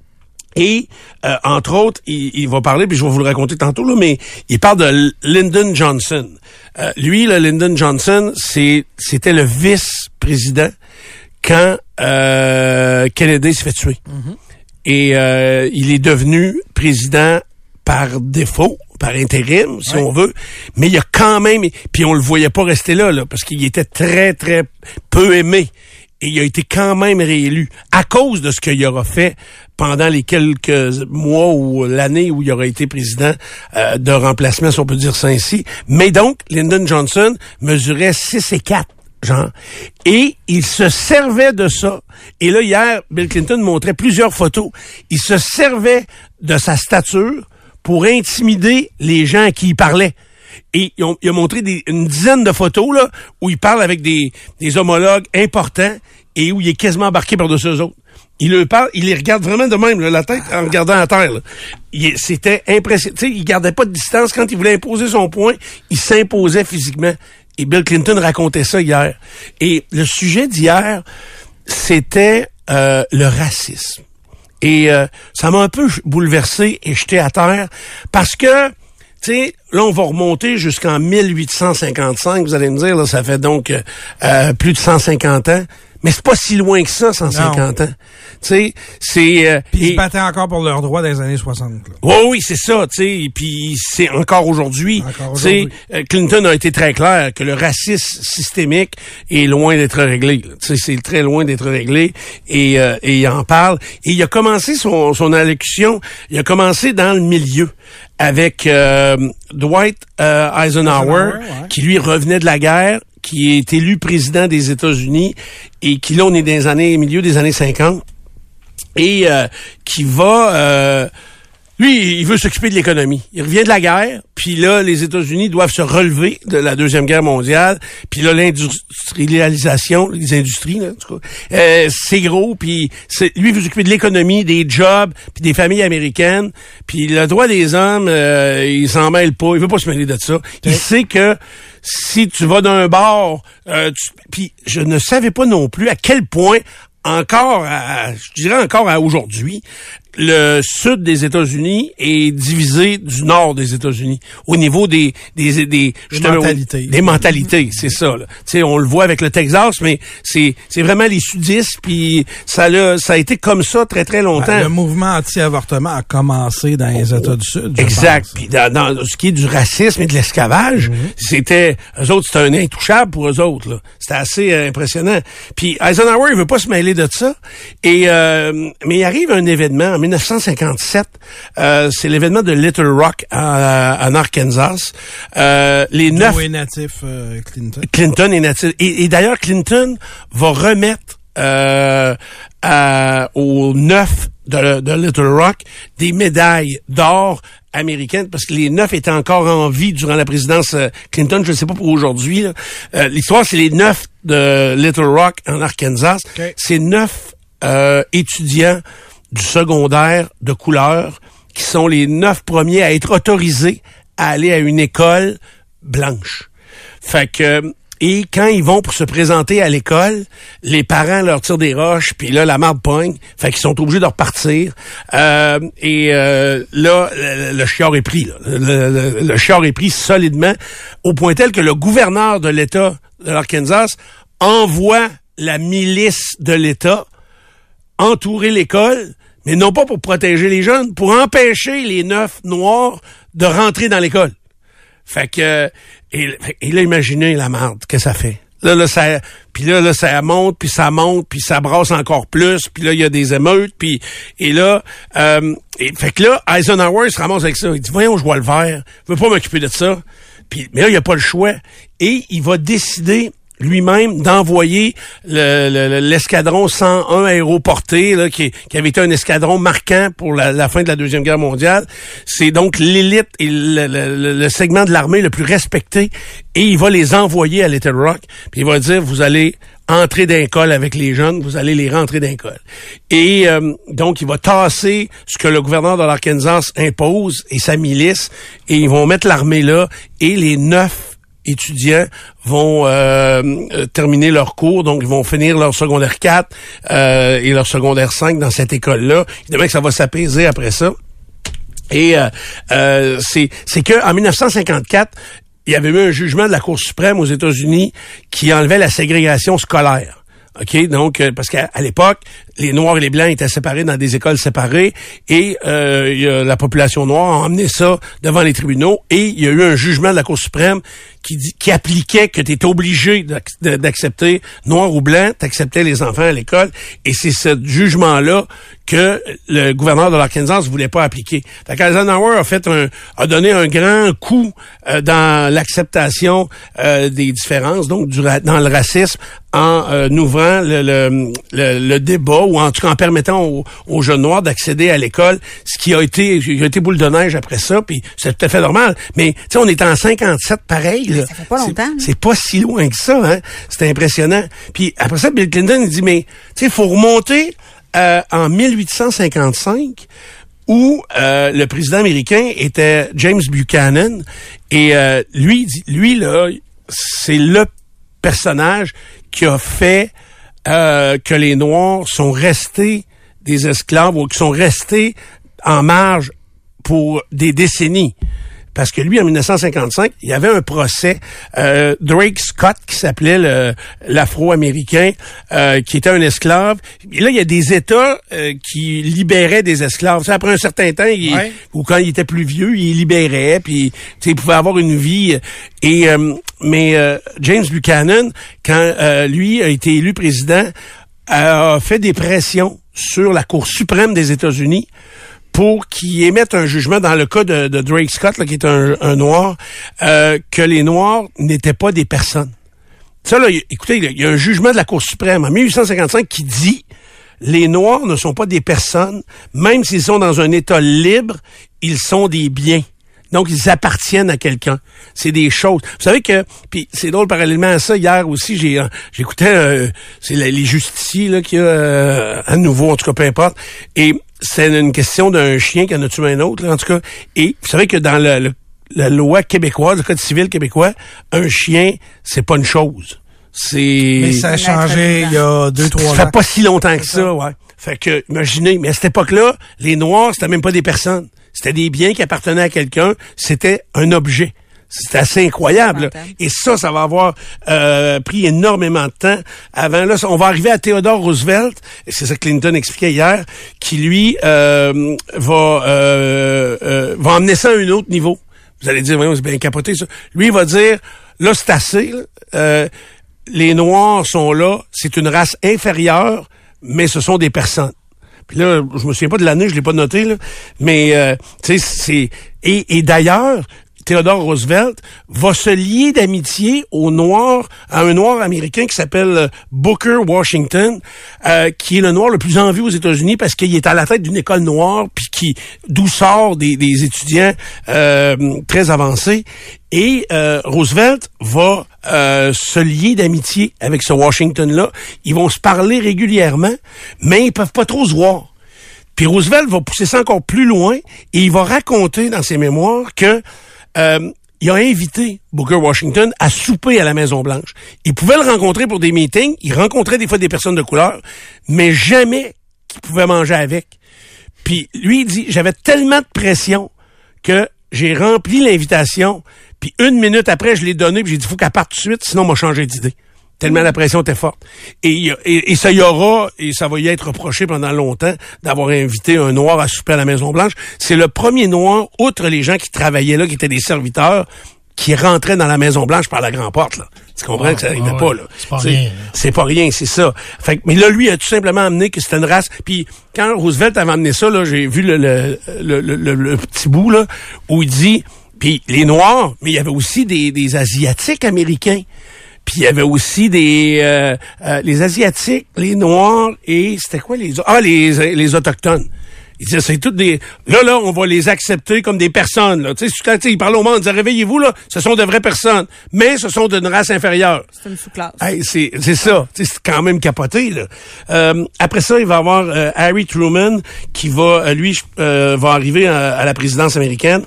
Et euh, entre autres, il, il va parler, puis je vais vous le raconter tantôt là, mais il parle de Lyndon Johnson. Euh, lui, là, Lyndon Johnson, c'est c'était le vice-président quand euh, Kennedy s'est fait tuer. Mm-hmm. Et euh, il est devenu président par défaut, par intérim, si ouais. on veut, mais il y a quand même, puis on le voyait pas rester là, là, parce qu'il était très, très peu aimé. Et il a été quand même réélu à cause de ce qu'il aura fait pendant les quelques mois ou l'année où il aura été président euh, de remplacement, si on peut dire ça ainsi. Mais donc, Lyndon Johnson mesurait six et quatre. Genre. Et il se servait de ça. Et là, hier, Bill Clinton montrait plusieurs photos. Il se servait de sa stature pour intimider les gens à qui il parlait. Et il a, il a montré des, une dizaine de photos là où il parle avec des, des homologues importants et où il est quasiment embarqué par-dessus eux autres. Il le parle, il les regarde vraiment de même, là, la tête en regardant à terre. Là. Il, c'était impressionnant. Tu sais, il gardait pas de distance. Quand il voulait imposer son point, il s'imposait physiquement. Et Bill Clinton racontait ça hier. Et le sujet d'hier, c'était euh, le racisme. Et euh, ça m'a un peu bouleversé et jeté à terre parce que, tu sais, là, on va remonter jusqu'en mille huit cent cinquante-cinq, vous allez me dire, là, ça fait donc euh, plus de cent cinquante ans. Mais c'est pas si loin que ça, cent cinquante non. ans. Tu sais, c'est... Euh, puis ils se battaient encore pour leurs droits dans les années soixante. Oui, oui, c'est ça, tu sais. Puis c'est encore aujourd'hui. Tu sais, euh, Clinton a été très clair que le racisme systémique est loin d'être réglé. Tu sais, c'est très loin d'être réglé. Et, euh, et il en parle. Et il a commencé son, son allocution, il a commencé dans le milieu avec euh, Dwight euh, Eisenhower, Eisenhower ouais. qui lui revenait de la guerre, qui est élu président des États-Unis et qui, là, on est dans les années, milieu des années cinquante, et euh, qui va... Euh, lui, il veut s'occuper de l'économie. Il revient de la guerre, puis là, les États-Unis doivent se relever de la Deuxième Guerre mondiale, puis là, l'industrialisation, les industries, là, en tout cas, euh, c'est gros, puis lui, il veut s'occuper de l'économie, des jobs, puis des familles américaines, puis le droit des hommes, euh, il s'en mêle pas, il veut pas se mêler de ça. Il sait que si tu vas d'un bord, euh, puis je ne savais pas non plus à quel point, encore, à, je dirais encore à aujourd'hui, le sud des États-Unis est divisé du nord des États-Unis au niveau des des des, des mentalités. Des mentalités, c'est ça. Tu sais, on le voit avec le Texas, mais c'est c'est vraiment les sudistes, puis ça l'a ça a été comme ça très très longtemps. Ben, le mouvement anti-avortement a commencé dans les États du Sud. Exact. Puis dans, dans ce qui est du racisme et de l'esclavage, mm-hmm. c'était eux autres, c'était un intouchable pour eux autres. Là. C'était assez euh, impressionnant. Puis Eisenhower, il veut pas se mêler de ça. Et euh, mais il arrive un événement en dix-neuf cent cinquante-sept, euh, c'est l'événement de Little Rock à, en Arkansas. Euh, les neuf est natif euh, Clinton. Clinton est natif. Et, et d'ailleurs, Clinton va remettre euh, à, aux neuf de, de Little Rock des médailles d'or américaines parce que les neuf étaient encore en vie durant la présidence euh, Clinton. Je ne sais pas pour aujourd'hui. Là. Euh, l'histoire, c'est les neuf de Little Rock en Arkansas. Okay. C'est neuf euh, étudiants du secondaire de couleur, qui sont les neuf premiers à être autorisés à aller à une école blanche. Fait que, et quand ils vont pour se présenter à l'école, les parents leur tirent des roches, puis là, la marde pogne. Fait qu'ils sont obligés de repartir. Euh, et euh, là, le, le chiard est pris. Là. Le, le, le chiard est pris solidement, au point tel que le gouverneur de l'État de l'Arkansas envoie la milice de l'État entourer l'école, mais non pas pour protéger les jeunes, pour empêcher les neuf noirs de rentrer dans l'école. Fait que, et, et là, imaginez la merde que ça fait. Là, là, ça, puis là, là, ça monte, puis ça monte, puis ça brasse encore plus, puis là, il y a des émeutes, puis, et là, euh, et, fait que là, Eisenhower se ramasse avec ça. Il dit, voyons, je vois le vert, je veux pas m'occuper de ça. Puis, mais là, il a pas le choix. Et il va décider lui-même d'envoyer le, le, l'escadron cent un aéroporté, là, qui, qui avait été un escadron marquant pour la, la fin de la Deuxième Guerre mondiale. C'est donc l'élite et le, le, le segment de l'armée le plus respecté. Et il va les envoyer à Little Rock. Puis il va dire, vous allez entrer d'un col avec les jeunes, vous allez les rentrer d'un col. Et euh, donc, il va tasser ce que le gouverneur de l'Arkansas impose et sa milice. Et ils vont mettre l'armée là. Et les neuf étudiants vont euh, terminer leur cours, donc ils vont finir leur secondaire quatre euh, et leur secondaire cinq dans cette école-là. Évidemment que ça va s'apaiser après ça. Et euh, euh, c'est c'est que en dix-neuf cent cinquante-quatre, il y avait eu un jugement de la Cour suprême aux États-Unis qui enlevait la ségrégation scolaire. OK, donc euh, parce qu'à à l'époque, les Noirs et les Blancs étaient séparés dans des écoles séparées et euh, y a, la population noire a emmené ça devant les tribunaux et il y a eu un jugement de la Cour suprême qui dit, qui appliquait que tu étais obligé d'accepter noir ou blanc, t'acceptais les enfants à l'école et c'est ce jugement-là que le gouverneur de l'Arkansas voulait pas appliquer. Fait qu'Eisenhower a fait un a donné un grand coup euh, dans l'acceptation euh, des différences, donc du dans le racisme en euh, ouvrant le, le, le, le débat ou en tout cas en permettant aux, aux jeunes noirs d'accéder à l'école, ce qui a été qui a été boule de neige après ça, puis c'est tout à fait normal. Mais tu sais, on est en cinquante-sept pareil là. Ça fait pas longtemps. C'est, c'est pas si loin que ça, hein. C'était impressionnant. Puis après ça, Bill Clinton il dit mais tu sais, faut remonter euh, en dix-huit cent cinquante-cinq où euh, le président américain était James Buchanan et euh, lui lui là, c'est le personnage qui a fait euh, que les Noirs sont restés des esclaves ou qui sont restés en marge pour des décennies. Parce que lui, en dix-neuf cent cinquante-cinq, il y avait un procès, euh, Drake Scott, qui s'appelait le, l'Afro-Américain, euh, qui était un esclave. Et là, il y a des États euh, qui libéraient des esclaves. T'sais, après un certain temps, il, ouais. ou quand il était plus vieux, il libérait, puis il pouvait avoir une vie. Et euh, mais euh, James Buchanan, quand euh, lui a été élu président, a fait des pressions sur la Cour suprême des États-Unis pour qu'ils émettent un jugement dans le cas de, de Drake Scott, là, qui est un, un noir, euh, que les Noirs n'étaient pas des personnes. Ça, là, écoutez, il y a un jugement de la Cour suprême en dix-huit cent cinquante-cinq qui dit les Noirs ne sont pas des personnes, même s'ils sont dans un État libre, ils sont des biens. Donc, ils appartiennent à quelqu'un. C'est des choses. Vous savez que, puis c'est drôle, parallèlement à ça, hier aussi, j'ai j'écoutais, euh, c'est les justiciers là qu'il y a euh, à nouveau, en tout cas, peu importe. Et c'est une question d'un chien qui en a tué un autre, là, en tout cas. Et vous savez que dans le, le, la loi québécoise, le code civil québécois, un chien, c'est pas une chose. C'est... Mais ça a changé il y a deux, trois ans. Ça fait pas si longtemps que ça, ouais. Fait que, imaginez, mais à cette époque-là, les Noirs, c'était même pas des personnes. C'était des biens qui appartenaient à quelqu'un. C'était un objet. C'était assez incroyable. Là. Et ça, ça va avoir euh, pris énormément de temps. Avant, là, on va arriver à Theodore Roosevelt, et c'est ça que Clinton expliquait hier, qui, lui, euh, va, euh, euh, va emmener ça à un autre niveau. Vous allez dire, voyons, c'est bien capoté, ça. Lui, il va dire, là, c'est assez. Là. Euh, les Noirs sont là. C'est une race inférieure, mais ce sont des personnes. Puis là, je me souviens pas de l'année, je l'ai pas noté, là. Mais, euh, tu sais, c'est... Et, et d'ailleurs... Theodore Roosevelt va se lier d'amitié au noir, à un noir américain qui s'appelle Booker Washington, euh, qui est le noir le plus en vue aux États-Unis parce qu'il est à la tête d'une école noire, puis qui d'où sort des, des étudiants euh, très avancés. Et euh, Roosevelt va euh, se lier d'amitié avec ce Washington-là. Ils vont se parler régulièrement, mais ils peuvent pas trop se voir. Puis Roosevelt va pousser ça encore plus loin et il va raconter dans ses mémoires que Euh, il a invité Booker Washington à souper à la Maison-Blanche. Il pouvait le rencontrer pour des meetings, il rencontrait des fois des personnes de couleur, mais jamais qu'il pouvait manger avec. Puis lui, il dit, j'avais tellement de pression que j'ai rempli l'invitation, puis une minute après, je l'ai donné, puis j'ai dit, faut qu'elle parte tout de suite, sinon on m'a changé d'idée. Tellement la pression était forte. Et, et, et ça y aura, et ça va y être reproché pendant longtemps, d'avoir invité un Noir à souper à la Maison-Blanche. C'est le premier Noir, outre les gens qui travaillaient là, qui étaient des serviteurs, qui rentraient dans la Maison-Blanche par la grande porte, là. Tu comprends ah, que ça n'arrivait ah, pas, là. C'est pas c'est, rien. C'est pas rien, c'est ça. Fait que, mais là, lui, a tout simplement amené que c'était une race. Puis, quand Roosevelt avait amené ça, là, j'ai vu le, le, le, le, le, le petit bout, là, où il dit, puis les Noirs, mais il y avait aussi des, des Asiatiques américains. Puis il y avait aussi des euh, euh, les Asiatiques, les Noirs et c'était quoi les autres? Ah, les les Autochtones. Il disait, c'est toutes des... Là, là, on va les accepter comme des personnes. Là. Tu sais, quand il parlait au monde, il disait, réveillez-vous, là, ce sont de vraies personnes. Mais ce sont d'une race inférieure. C'est une sous-classe. Hey, c'est, c'est ça. Tu sais, c'est quand même capoté, là. Euh, après ça, il va y avoir euh, Harry Truman qui va, euh, lui, euh, va arriver à, à la présidence américaine.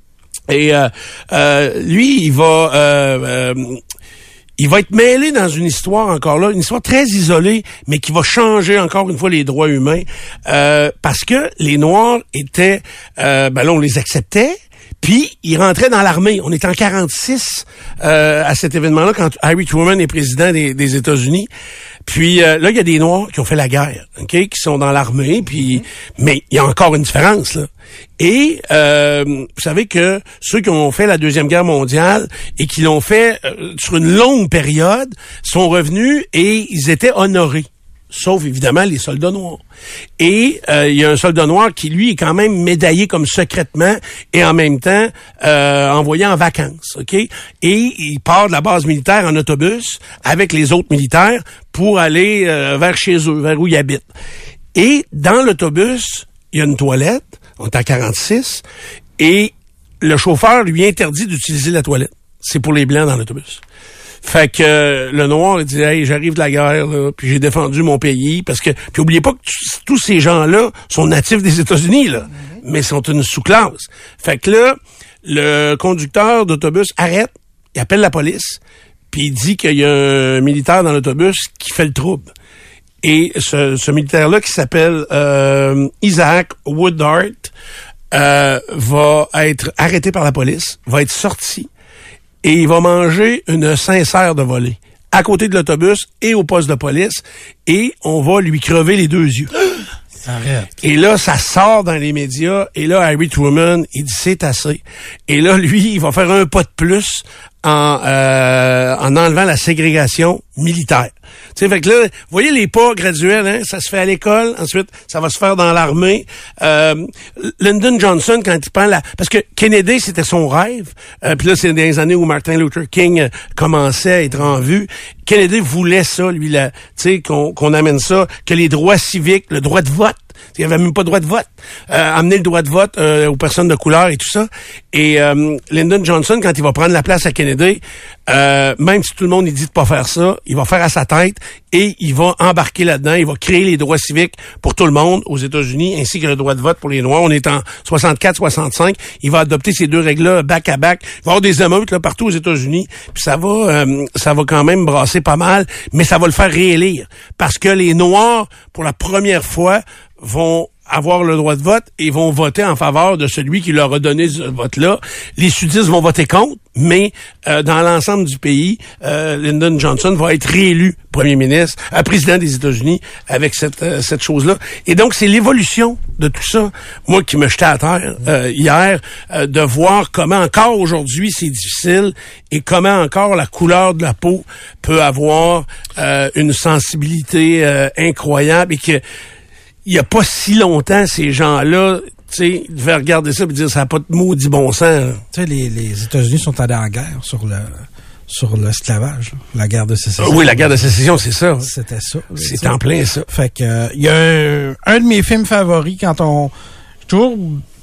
Et euh, euh, lui, il va... Euh, euh, Il va être mêlé dans une histoire encore là, une histoire très isolée, mais qui va changer encore une fois les droits humains, euh, parce que les Noirs étaient, euh, ben là on les acceptait, puis ils rentraient dans l'armée. On est en quarante-six euh, à cet événement-là quand Harry Truman est président des, des États-Unis. Puis euh, là il y a des Noirs qui ont fait la guerre, ok, qui sont dans l'armée, puis mais il y a encore une différence là. Et euh, vous savez que ceux qui ont fait la Deuxième Guerre mondiale et qui l'ont fait euh, sur une longue période sont revenus et ils étaient honorés. Sauf, évidemment, les soldats noirs. Et euh, il y a un soldat noir qui, lui, est quand même médaillé comme secrètement et en même temps euh, envoyé en vacances, OK? Et il part de la base militaire en autobus avec les autres militaires pour aller euh, vers chez eux, vers où ils habitent. Et dans l'autobus, il y a une toilette, on est en quarante-six, et le chauffeur lui interdit d'utiliser la toilette. C'est pour les Blancs dans l'autobus. Fait que euh, le Noir, il dit, hey, j'arrive de la guerre, là, puis j'ai défendu mon pays, parce que, puis oubliez pas que t- tous ces gens-là sont natifs des États-Unis, là, mm-hmm. mais sont une sous-classe. Fait que là, le conducteur d'autobus arrête, il appelle la police, puis il dit qu'il y a un militaire dans l'autobus qui fait le trouble. Et ce, ce militaire-là, qui s'appelle euh, Isaac Woodard, euh, va être arrêté par la police, va être sorti, et il va manger une sincère de volée à côté de l'autobus et au poste de police, et on va lui crever les deux yeux. Arrête. Et là, ça sort dans les médias, et là, Harry Truman, il dit c'est assez. Et là, lui, il va faire un pas de plus en, euh, en enlevant la ségrégation militaire. Tu sais, fait que là, vous voyez les pas graduels, hein? Ça se fait à l'école, ensuite, ça va se faire dans l'armée. Euh, Lyndon Johnson, quand il prend la... Parce que Kennedy, c'était son rêve. Euh, puis là, c'est des années où Martin Luther King euh, commençait à être en vue. Kennedy voulait ça, lui, là, tu sais, qu'on, qu'on amène ça, que les droits civiques, le droit de vote, Il n'y avait même pas de droit de vote. Euh, amener le droit de vote euh, aux personnes de couleur et tout ça. Et euh, Lyndon Johnson, quand il va prendre la place à Kennedy, euh, même si tout le monde il dit de pas faire ça, il va faire à sa tête et il va embarquer là-dedans. Il va créer les droits civiques pour tout le monde aux États-Unis, ainsi que le droit de vote pour les Noirs. On est en soixante-quatre soixante-cinq. Il va adopter ces deux règles-là back à back. Il va y avoir des émeutes là, partout aux États-Unis. Puis ça va, euh, ça va quand même brasser pas mal, mais ça va le faire réélire. Parce que les Noirs, pour la première fois, vont avoir le droit de vote et vont voter en faveur de celui qui leur a donné ce vote-là. Les sudistes vont voter contre, mais euh, dans l'ensemble du pays, euh, Lyndon Johnson va être réélu premier ministre, euh, président des États-Unis avec cette euh, cette chose-là. Et donc, c'est l'évolution de tout ça, moi, qui me jetais à terre euh, hier, euh, de voir comment encore aujourd'hui c'est difficile et comment encore la couleur de la peau peut avoir euh, une sensibilité euh, incroyable et que il y a pas si longtemps, ces gens-là, tu sais, ils devaient regarder ça et dire ça n'a pas de maudit bon sens. Tu sais, les, les États-Unis sont allés en guerre sur le sur l'esclavage, la guerre de sécession. Oui, la guerre de sécession, c'est ça. C'était ça. C'est en plein ça. Fait que il y a un, un de mes films favoris quand on... Je toujours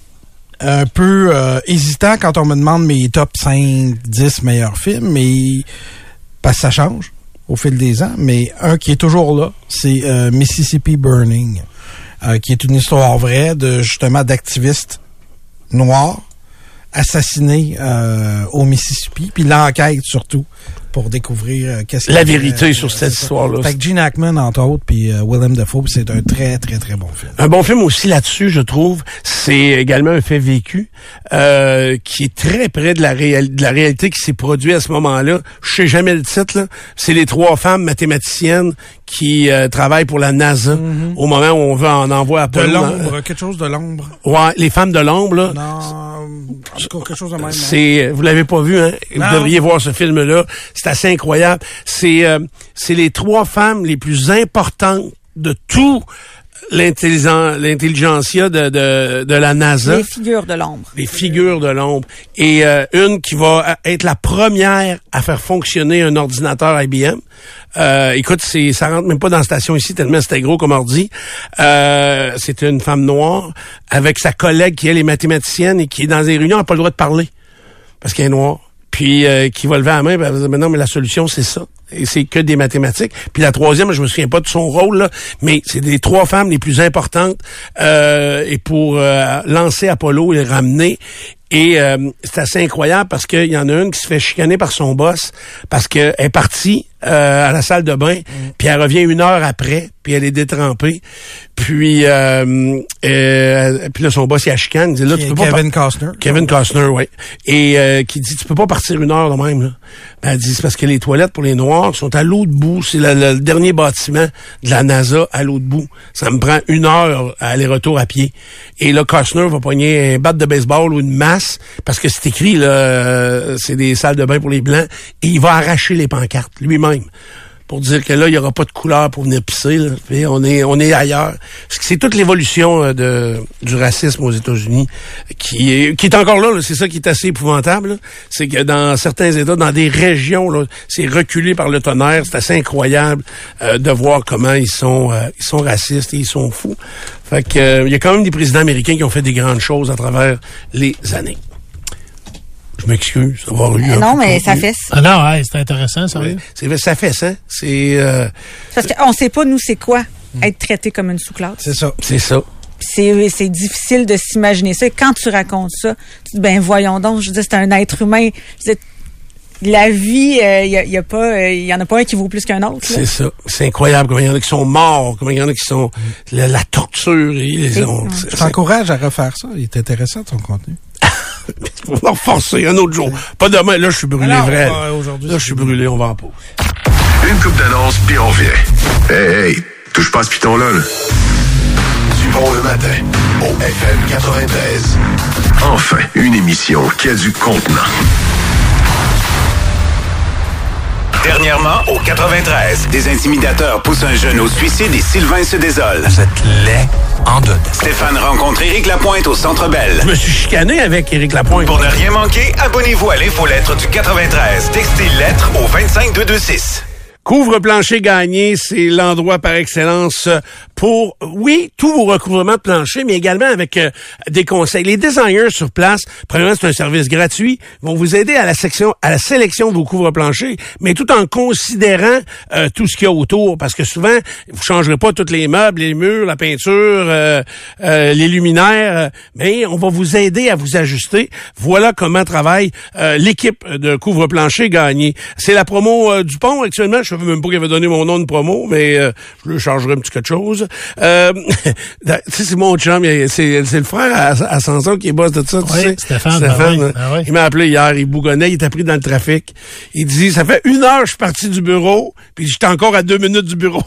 un peu euh, hésitant quand on me demande mes top cinq, dix meilleurs films, mais parce que ça change au fil des ans, mais un qui est toujours là, c'est euh, Mississippi Burning. Euh, qui est une histoire vraie de justement d'activistes noirs assassinés euh, au Mississippi, puis l'enquête surtout pour découvrir euh, qu'est-ce la qu'il vérité euh, sur cette histoire-là. Fait que Gene Hackman entre autres, puis euh, Willem Dafoe, c'est un très très très bon film. Un bon film aussi là-dessus, je trouve. C'est également un fait vécu euh, qui est très près de la, réal- de la réalité qui s'est produite à ce moment-là. Je sais jamais le titre. Là. C'est les trois femmes mathématiciennes qui euh, travaillent pour la NASA mm-hmm. au moment où on veut en envoyer à De l'ombre, quelque chose de l'ombre. Ouais, les femmes de l'ombre là. Non, quelque chose de même. C'est, vous l'avez pas vu, hein? Non. Vous devriez voir ce film-là. C'est assez incroyable. C'est, euh, c'est les trois femmes les plus importantes de tout l'intelligence, l'intelligentsia de, de, de la NASA. Les figures de l'ombre. Les figures de l'ombre. Et euh, une qui va être la première à faire fonctionner un ordinateur I B M. Euh, écoute, c'est, ça rentre même pas dans la station ici tellement c'était gros comme ordi. Euh, c'était une femme noire avec sa collègue qui elle est mathématicienne et qui est dans des réunions, elle n'a pas le droit de parler parce qu'elle est noire. Puis euh, qui va lever la main, ben, elle va dire, mais non, mais la solution c'est ça. Et c'est que des mathématiques. Puis la troisième, je me souviens pas de son rôle, là, mais c'est des trois femmes les plus importantes euh, et pour euh, lancer Apollo et le ramener. Et euh, c'est assez incroyable parce qu'il y en a une qui se fait chicaner par son boss parce qu'elle est partie euh, à la salle de bain, mmh. puis elle revient une heure après, puis elle est détrempée. Puis euh, euh, puis là, son boss, il a chicane. Il dit, là, tu peux pas Kevin par- Costner. Kevin Costner, oui. Et euh, qui dit, tu peux pas partir une heure de même, là. Ben, elle dit, c'est parce que les toilettes pour les Noirs sont à l'autre bout. C'est le, le, le dernier bâtiment de la NASA à l'autre bout. Ça me prend une heure à aller-retour à pied. Et là, Costner va pogner un bat de baseball ou une masse, parce que c'est écrit, là, euh, c'est des salles de bain pour les Blancs, et il va arracher les pancartes lui-même pour dire que là, il n'y aura pas de couleur pour venir pisser. Là. Puis on est on est ailleurs. C'est toute l'évolution euh, de du racisme aux États-Unis qui est qui est encore là. là. C'est ça qui est assez épouvantable. Là. C'est que dans certains États, dans des régions, là, c'est reculé par le tonnerre. C'est assez incroyable euh, de voir comment ils sont euh, ils sont racistes et ils sont fous. Fait que euh, il y a quand même des présidents américains qui ont fait des grandes choses à travers les années. Je m'excuse d'avoir eu. Euh, non, mais ça fesse. Ah non, ouais, c'est intéressant, ça. Oui. C'est ça fesse, hein. C'est. Euh... Parce qu'on sait pas nous c'est quoi être traité comme une sous-classe. C'est ça. C'est ça. C'est c'est difficile de s'imaginer ça. Et quand tu racontes ça, tu dis ben voyons donc, je dis c'est un être humain. Je dis, la vie, il euh, y, a, y a pas, il euh, y en a pas un qui vaut plus qu'un autre. Là. C'est ça. C'est incroyable comment il y en a qui sont morts, comment il y en a qui sont la, la torture. Et les ont, je t'encourage à refaire ça. Il est intéressant ton contenu. On va reforcer un autre jour. Pas demain. Là, je suis brûlé, Alors, vrai. va, aujourd'hui, là, je suis brûlé. On va en pause. Une coupe d'annonce, puis on revient. Hey, hey, touche pas à ce piton-là, là. Du bon le matin, au F M quatre-vingt-treize. Enfin, une émission qui a du contenant. Dernièrement, au quatre-vingt-treize, des intimidateurs poussent un jeune au suicide et Sylvain se désole. Vous êtes laid en dedans. Stéphane rencontre Éric Lapointe au Centre Bell. Je me suis chicané avec Éric Lapointe. Pour ne rien manquer, abonnez-vous à l'infolettre du quatre-vingt-treize. Textez lettre au vingt-cinq deux cent vingt-six. Couvre-plancher gagné, c'est l'endroit par excellence pour, oui, tous vos recouvrements de plancher, mais également avec euh, des conseils. Les designers sur place, premièrement, c'est un service gratuit, vont vous aider à la section, à la sélection de vos couvre-planchers, mais tout en considérant euh, tout ce qu'il y a autour, parce que souvent, vous changerez pas tous les meubles, les murs, la peinture, euh, euh, les luminaires, mais on va vous aider à vous ajuster. Voilà comment travaille euh, l'équipe de couvre-plancher Gagné. C'est la promo euh, du pont actuellement. Je savais même pas qu'il avait donné mon nom de promo, mais euh, je lui chargerai un petit quelque chose. Euh, tu sais, c'est mon chum, c'est, c'est le frère à, à Sanson qui est boss de ça, tu oui, sais. Stéphane. Stéphane, ben oui, ben oui. Il m'a appelé hier, il bougonnait, il était pris dans le trafic. Il dit, ça fait une heure que je suis parti du bureau, puis j'étais encore à deux minutes du bureau.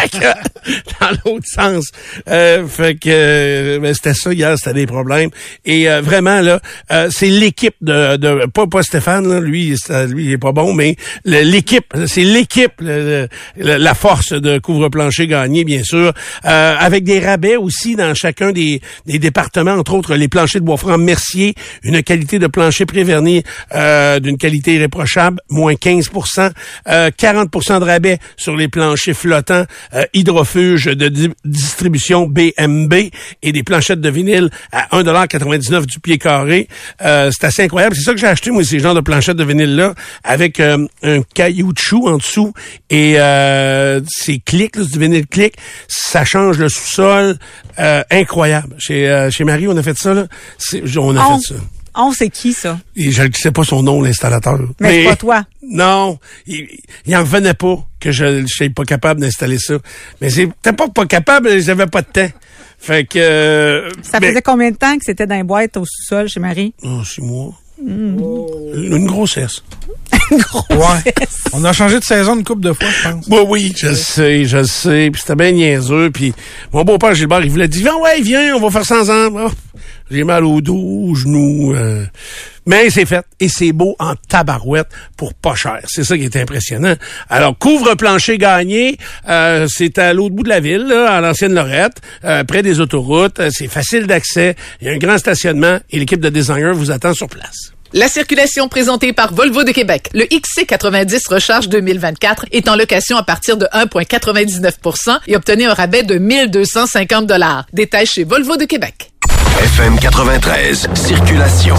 Dans l'autre sens. Euh, fait que euh, ben, c'était ça hier, c'était des problèmes. Et euh, vraiment, là, euh, c'est l'équipe de, de pas, pas Stéphane, là, lui, lui, il est pas bon, mais le, l'équipe, c'est l'équipe, le, le, la force de couvre-plancher Gagné, bien sûr, euh, avec des rabais aussi dans chacun des, des départements, entre autres les planchers de bois franc Mercier, une qualité de plancher préverni euh, d'une qualité irréprochable, moins quinze pour cent, euh, quarante pour cent de rabais sur les planchers flottants euh, hydrofuge de di- distribution B M B et des planchettes de vinyle à un dollar quatre-vingt-dix-neuf du pied carré. Euh, c'est assez incroyable. C'est ça que j'ai acheté, moi, ces genres de planchettes de vinyle-là, avec euh, un caoutchouc en dessous et euh, ces clics, là, du vinyle clic, ça change le sous-sol. Euh, incroyable. Chez, euh, chez Marie, on a fait ça, là. C'est, on a on, fait ça. On, c'est qui, ça? Et je ne sais pas son nom, l'installateur. Mais, mais c'est pas toi. Non, il, il en revenait pas que je ne sois pas capable d'installer ça. Mais c'était pas pas capable, j'avais pas de temps. Fait que... Euh, ça mais, faisait combien de temps que c'était dans les boîtes au sous-sol chez Marie? Oh, six mois. Mm. Une grossesse. Une grossesse. Ouais. On a changé de saison une couple de fois, je pense. Oui, oui, je sais, je sais. Puis c'était bien niaiseux. Puis mon beau-père Gilbert, il voulait dire, viens, ouais, viens, on va faire ça ensemble. Oh, j'ai mal au dos, aux genoux. Euh. Mais c'est fait. Et c'est beau en tabarouette pour pas cher. C'est ça qui est impressionnant. Alors, couvre-plancher Gagné, euh, c'est à l'autre bout de la ville, là, à l'ancienne Lorette, euh, près des autoroutes. C'est facile d'accès. Il y a un grand stationnement et l'équipe de designers vous attend sur place. La circulation présentée par Volvo de Québec. Le X C quatre-vingt-dix Recharge deux mille vingt-quatre est en location à partir de un virgule quatre-vingt-dix-neuf pour cent et obtenez un rabais de mille deux cent cinquante dollars. Détails chez Volvo de Québec. F M quatre-vingt-treize, Circulation.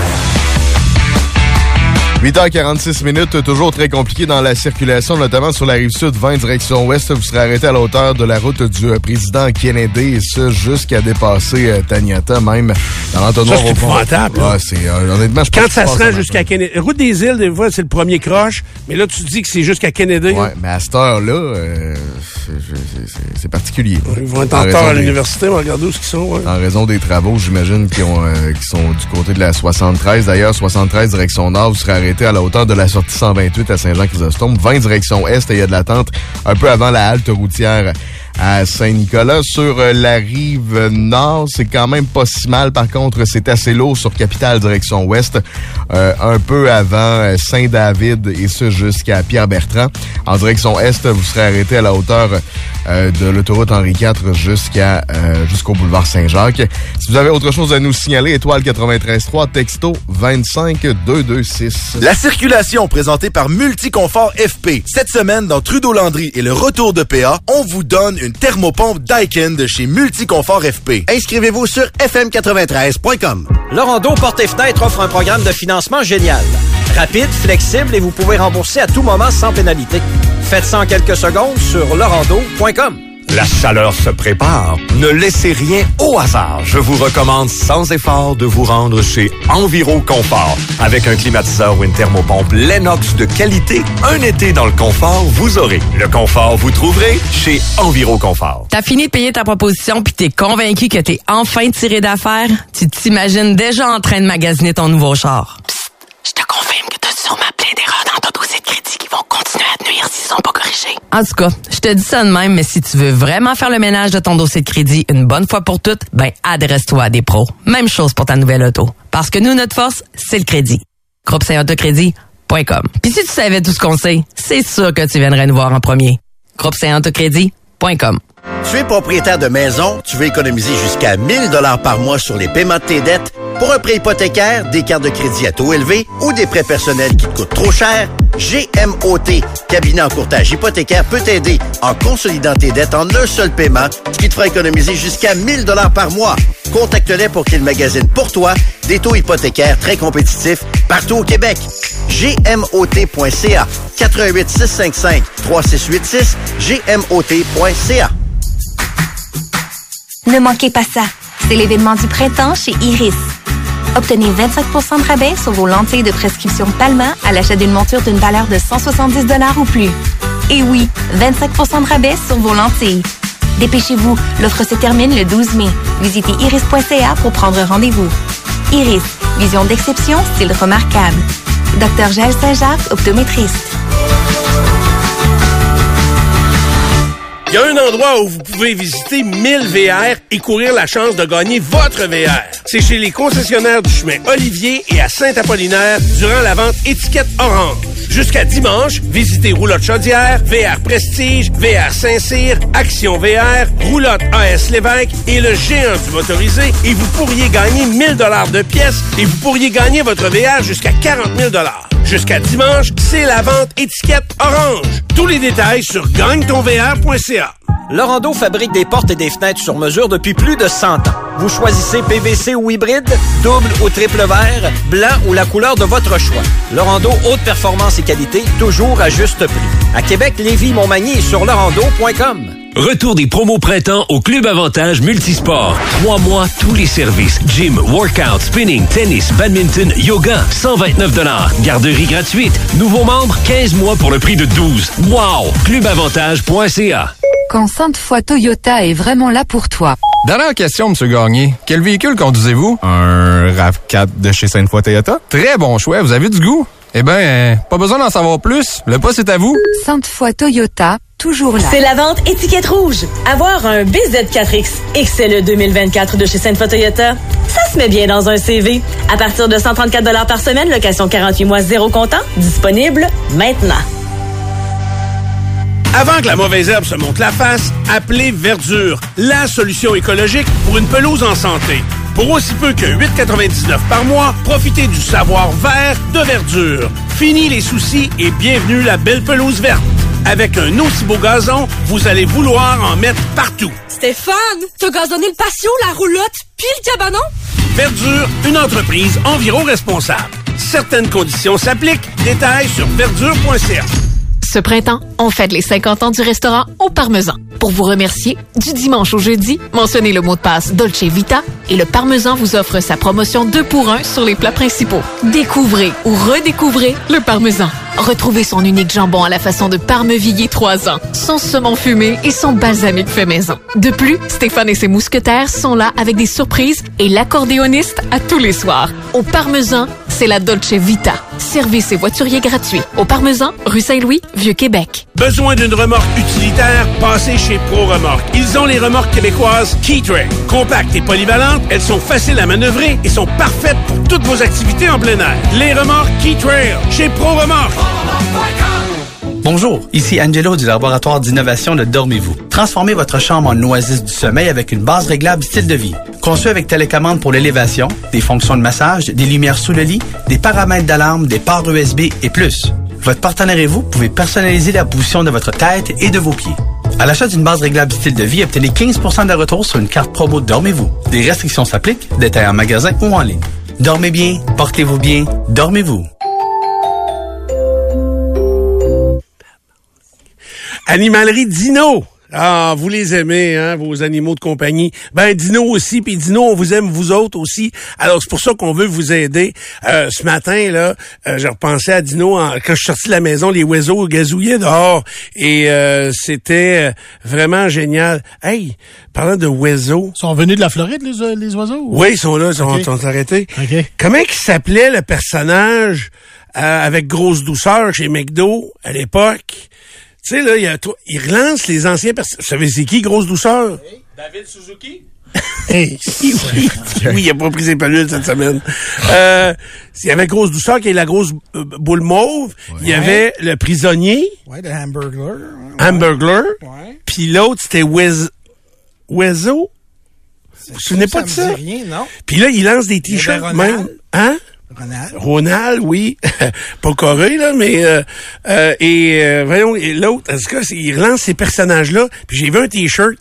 huit heures quarante-six minutes, toujours très compliqué dans la circulation, notamment sur la rive sud, vingt direction ouest. Vous serez arrêté à la hauteur de la route du euh, président Kennedy, et ce, jusqu'à dépasser euh, Taniata, même dans l'entonnoir. Ça, c'est épouvantable. Ah, c'est, euh, honnêtement, je Quand pense ça que se rend jusqu'à Kennedy. Route des îles, des fois, c'est le premier croche, mais là, tu dis que c'est jusqu'à Kennedy. Ouais, mais à cette heure-là, euh, c'est, c'est, c'est particulier. Ils vont être en retard à l'université, on va regarder où ils sont. Ouais. En raison des travaux, j'imagine, qui, ont, euh, qui sont du côté de la soixante-treize. D'ailleurs, soixante-treize direction nord, vous serez arrêté à la hauteur de la sortie cent vingt-huit à Saint-Jean-Chrysostome, vingt direction est, et il y a de l'attente un peu avant la halte routière à Saint-Nicolas. Sur la rive nord, c'est quand même pas si mal. Par contre, c'est assez lourd sur Capitale direction ouest, euh, un peu avant Saint-David, et ce jusqu'à Pierre-Bertrand. En direction est, vous serez arrêté à la hauteur euh, de l'autoroute Henri quatre jusqu'à euh, jusqu'au boulevard Saint-Jacques. Si vous avez autre chose à nous signaler, étoile quatre-vingt-treize trois, texto vingt-cinq deux deux six. La circulation présentée par Multiconfort F P. Cette semaine, dans Trudeau-Landry et le retour de P A, on vous donne une thermopompe Daikin de chez Multiconfort F P. Inscrivez-vous sur f m quatre-vingt-treize point com. Lorando Porte et Fenêtre offre un programme de financement génial. Rapide, flexible et vous pouvez rembourser à tout moment sans pénalité. Faites ça en quelques secondes sur lorando point com. La chaleur se prépare. Ne laissez rien au hasard. Je vous recommande sans effort de vous rendre chez Enviro Confort. Avec un climatiseur ou une thermopompe Lennox de qualité, un été dans le confort, vous aurez. Le confort, vous trouverez chez Enviro Confort. T'as fini de payer ta proposition puis t'es convaincu que t'es enfin tiré d'affaire? Tu t'imagines déjà en train de magasiner ton nouveau char. Psst, je te confirme que t'as sûrement plein d'erreurs dans ton dossier de crédit qui vont continuer à te nuire s'ils sont pas corrigés. En tout cas, je te dis ça de même, mais si tu veux vraiment faire le ménage de ton dossier de crédit une bonne fois pour toutes, ben adresse-toi à des pros. Même chose pour ta nouvelle auto. Parce que nous, notre force, c'est le crédit. groupe saint autocrédit point com. Puis si tu savais tout ce qu'on sait, c'est sûr que tu viendrais nous voir en premier. groupe saint autocrédit point com. Tu es propriétaire de maison, tu veux économiser jusqu'à mille dollars par mois sur les paiements de tes dettes? Pour un prêt hypothécaire, des cartes de crédit à taux élevé ou des prêts personnels qui te coûtent trop cher, G M O T, cabinet en courtage hypothécaire, peut t'aider en consolidant tes dettes en un seul paiement, ce qui te fera économiser jusqu'à mille dollars par mois. Contacte-les pour qu'ils magasinent pour toi des taux hypothécaires très compétitifs partout au Québec. G M O T point C A, quatre un huit, six cinq cinq, trois six huit six, G M O T point C A. Ne manquez pas ça. C'est l'événement du printemps chez Iris. Obtenez vingt-cinq pour cent de rabais sur vos lentilles de prescription Palma à l'achat d'une monture d'une valeur de cent soixante-dix dollars ou plus. Et oui, vingt-cinq pour cent de rabais sur vos lentilles. Dépêchez-vous, l'offre se termine le douze mai. Visitez iris point C A pour prendre rendez-vous. Iris, vision d'exception, style remarquable. Docteur Jaël Saint-Jacques, optométriste. Il y a un endroit où vous pouvez visiter mille V R et courir la chance de gagner votre V R. C'est chez les concessionnaires du chemin Olivier et à Saint-Apollinaire durant la vente étiquette orange. Jusqu'à dimanche, visitez Roulotte Chaudière, V R Prestige, V R Saint-Cyr, Action V R, Roulotte A S Lévesque et le géant du motorisé et vous pourriez gagner mille dollars de pièces et vous pourriez gagner votre V R jusqu'à quarante mille dollars. Jusqu'à dimanche, c'est la vente étiquette orange. Tous les détails sur gagne ton V R point C A. Lorando fabrique des portes et des fenêtres sur mesure depuis plus de cent ans. Vous choisissez P V C ou hybride, double ou triple verre, blanc ou la couleur de votre choix. Lorando, haute performance et qualité, toujours à juste prix. À Québec, Lévis, Montmagny et sur lorando point com. Retour des promos printemps au Club Avantage Multisport. Trois mois, tous les services. Gym, workout, spinning, tennis, badminton, yoga. cent vingt-neuf dollars. Garderie gratuite. Nouveaux membres, quinze mois pour le prix de douze. Wow! club avantage point C A. Quand Sainte-Foy Toyota est vraiment là pour toi. Dernière question, M. Gagné. Quel véhicule conduisez-vous? Un RAV quatre de chez Sainte-Foy Toyota. Très bon choix. Vous avez du goût. Eh ben, euh, pas besoin d'en savoir plus. Le poste est à vous. Sainte-Foy Toyota, toujours là. C'est la vente étiquette rouge. Avoir un B Z quatre X X L E deux mille vingt-quatre de chez Sainte-Foy Toyota, ça se met bien dans un C V. À partir de cent trente-quatre dollars par semaine, location quarante-huit mois, zéro comptant, disponible maintenant. Avant que la mauvaise herbe se monte la face, appelez Verdure, la solution écologique pour une pelouse en santé. Pour aussi peu que huit dollars quatre-vingt-dix-neuf par mois, profitez du savoir vert de Verdure. Fini les soucis et bienvenue la belle pelouse verte. Avec un aussi beau gazon, vous allez vouloir en mettre partout. Stéphane, t'as gazonné le patio, la roulotte, puis le cabanon? Verdure, une entreprise enviro-responsable. Certaines conditions s'appliquent. Détails sur verdure point C A. Ce printemps, on fête les cinquante ans du restaurant au Parmesan. Pour vous remercier, du dimanche au jeudi, mentionnez le mot de passe Dolce Vita et le Parmesan vous offre sa promotion deux pour un sur les plats principaux. Découvrez ou redécouvrez le Parmesan. Retrouvez son unique jambon à la façon de Parmevilliers trois ans, son saumon fumé et son balsamique fait maison. De plus, Stéphane et ses mousquetaires sont là avec des surprises et l'accordéoniste à tous les soirs. Au Parmesan, c'est la Dolce Vita. Service et voiturier gratuit. Au Parmesan, rue Saint-Louis, Vieux-Québec. Besoin d'une remorque utilitaire? Passez chez Pro Remorque. Ils ont les remorques québécoises Keytrail. Compactes et polyvalentes, elles sont faciles à manœuvrer et sont parfaites pour toutes vos activités en plein air. Les remorques Keytrail chez Pro Remorque. Bonjour, ici Angelo du laboratoire d'innovation de Dormez-vous. Transformez votre chambre en oasis du sommeil avec une base réglable style de vie. Conçue avec télécommande pour l'élévation, des fonctions de massage, des lumières sous le lit, des paramètres d'alarme, des ports U S B et plus. Votre partenaire et vous pouvez personnaliser la position de votre tête et de vos pieds. À l'achat d'une base réglable style de vie, obtenez quinze pour cent de retour sur une carte promo Dormez-vous. Des restrictions s'appliquent, détails en magasin ou en ligne. Dormez bien, portez-vous bien, dormez-vous. Animalerie Dino. Ah, vous les aimez, hein, vos animaux de compagnie. Ben, Dino aussi, puis Dino, on vous aime, vous autres aussi. Alors, c'est pour ça qu'on veut vous aider. Euh, ce matin, là, euh, j'ai repensé à Dino en, quand je suis sorti de la maison, les oiseaux gazouillaient dehors. Et euh, c'était vraiment génial. Hey, parlant de oiseaux... Ils sont venus de la Floride, les, les oiseaux? Ou? Oui, ils sont là, ils sont, okay. sont arrêtés. Okay. Comment il s'appelait le personnage euh, avec grosse douceur chez McDo à l'époque? Tu sais, là, il, y a, il relance les anciens personnages. Vous savez, c'est qui, grosse douceur? Hey, David Suzuki? Hey, oui, oui, il a pas pris ses pelules cette semaine. Euh, il y avait grosse douceur qui est la grosse euh, boule mauve. Ouais. Il y avait le prisonnier. Ouais, le Hamburglar. Hamburglar. Ouais. Puis l'autre, c'était Wez... Wezo. Vous vous souvenez pas de ça? Me dit rien, non. Puis là, il lance des t-shirts même. Hein? Ronald. Ronald, oui. Pas Corée, là, mais... Euh, euh, et euh, voyons, et l'autre, en tout cas, il relance ces personnages-là. Puis j'ai vu un T-shirt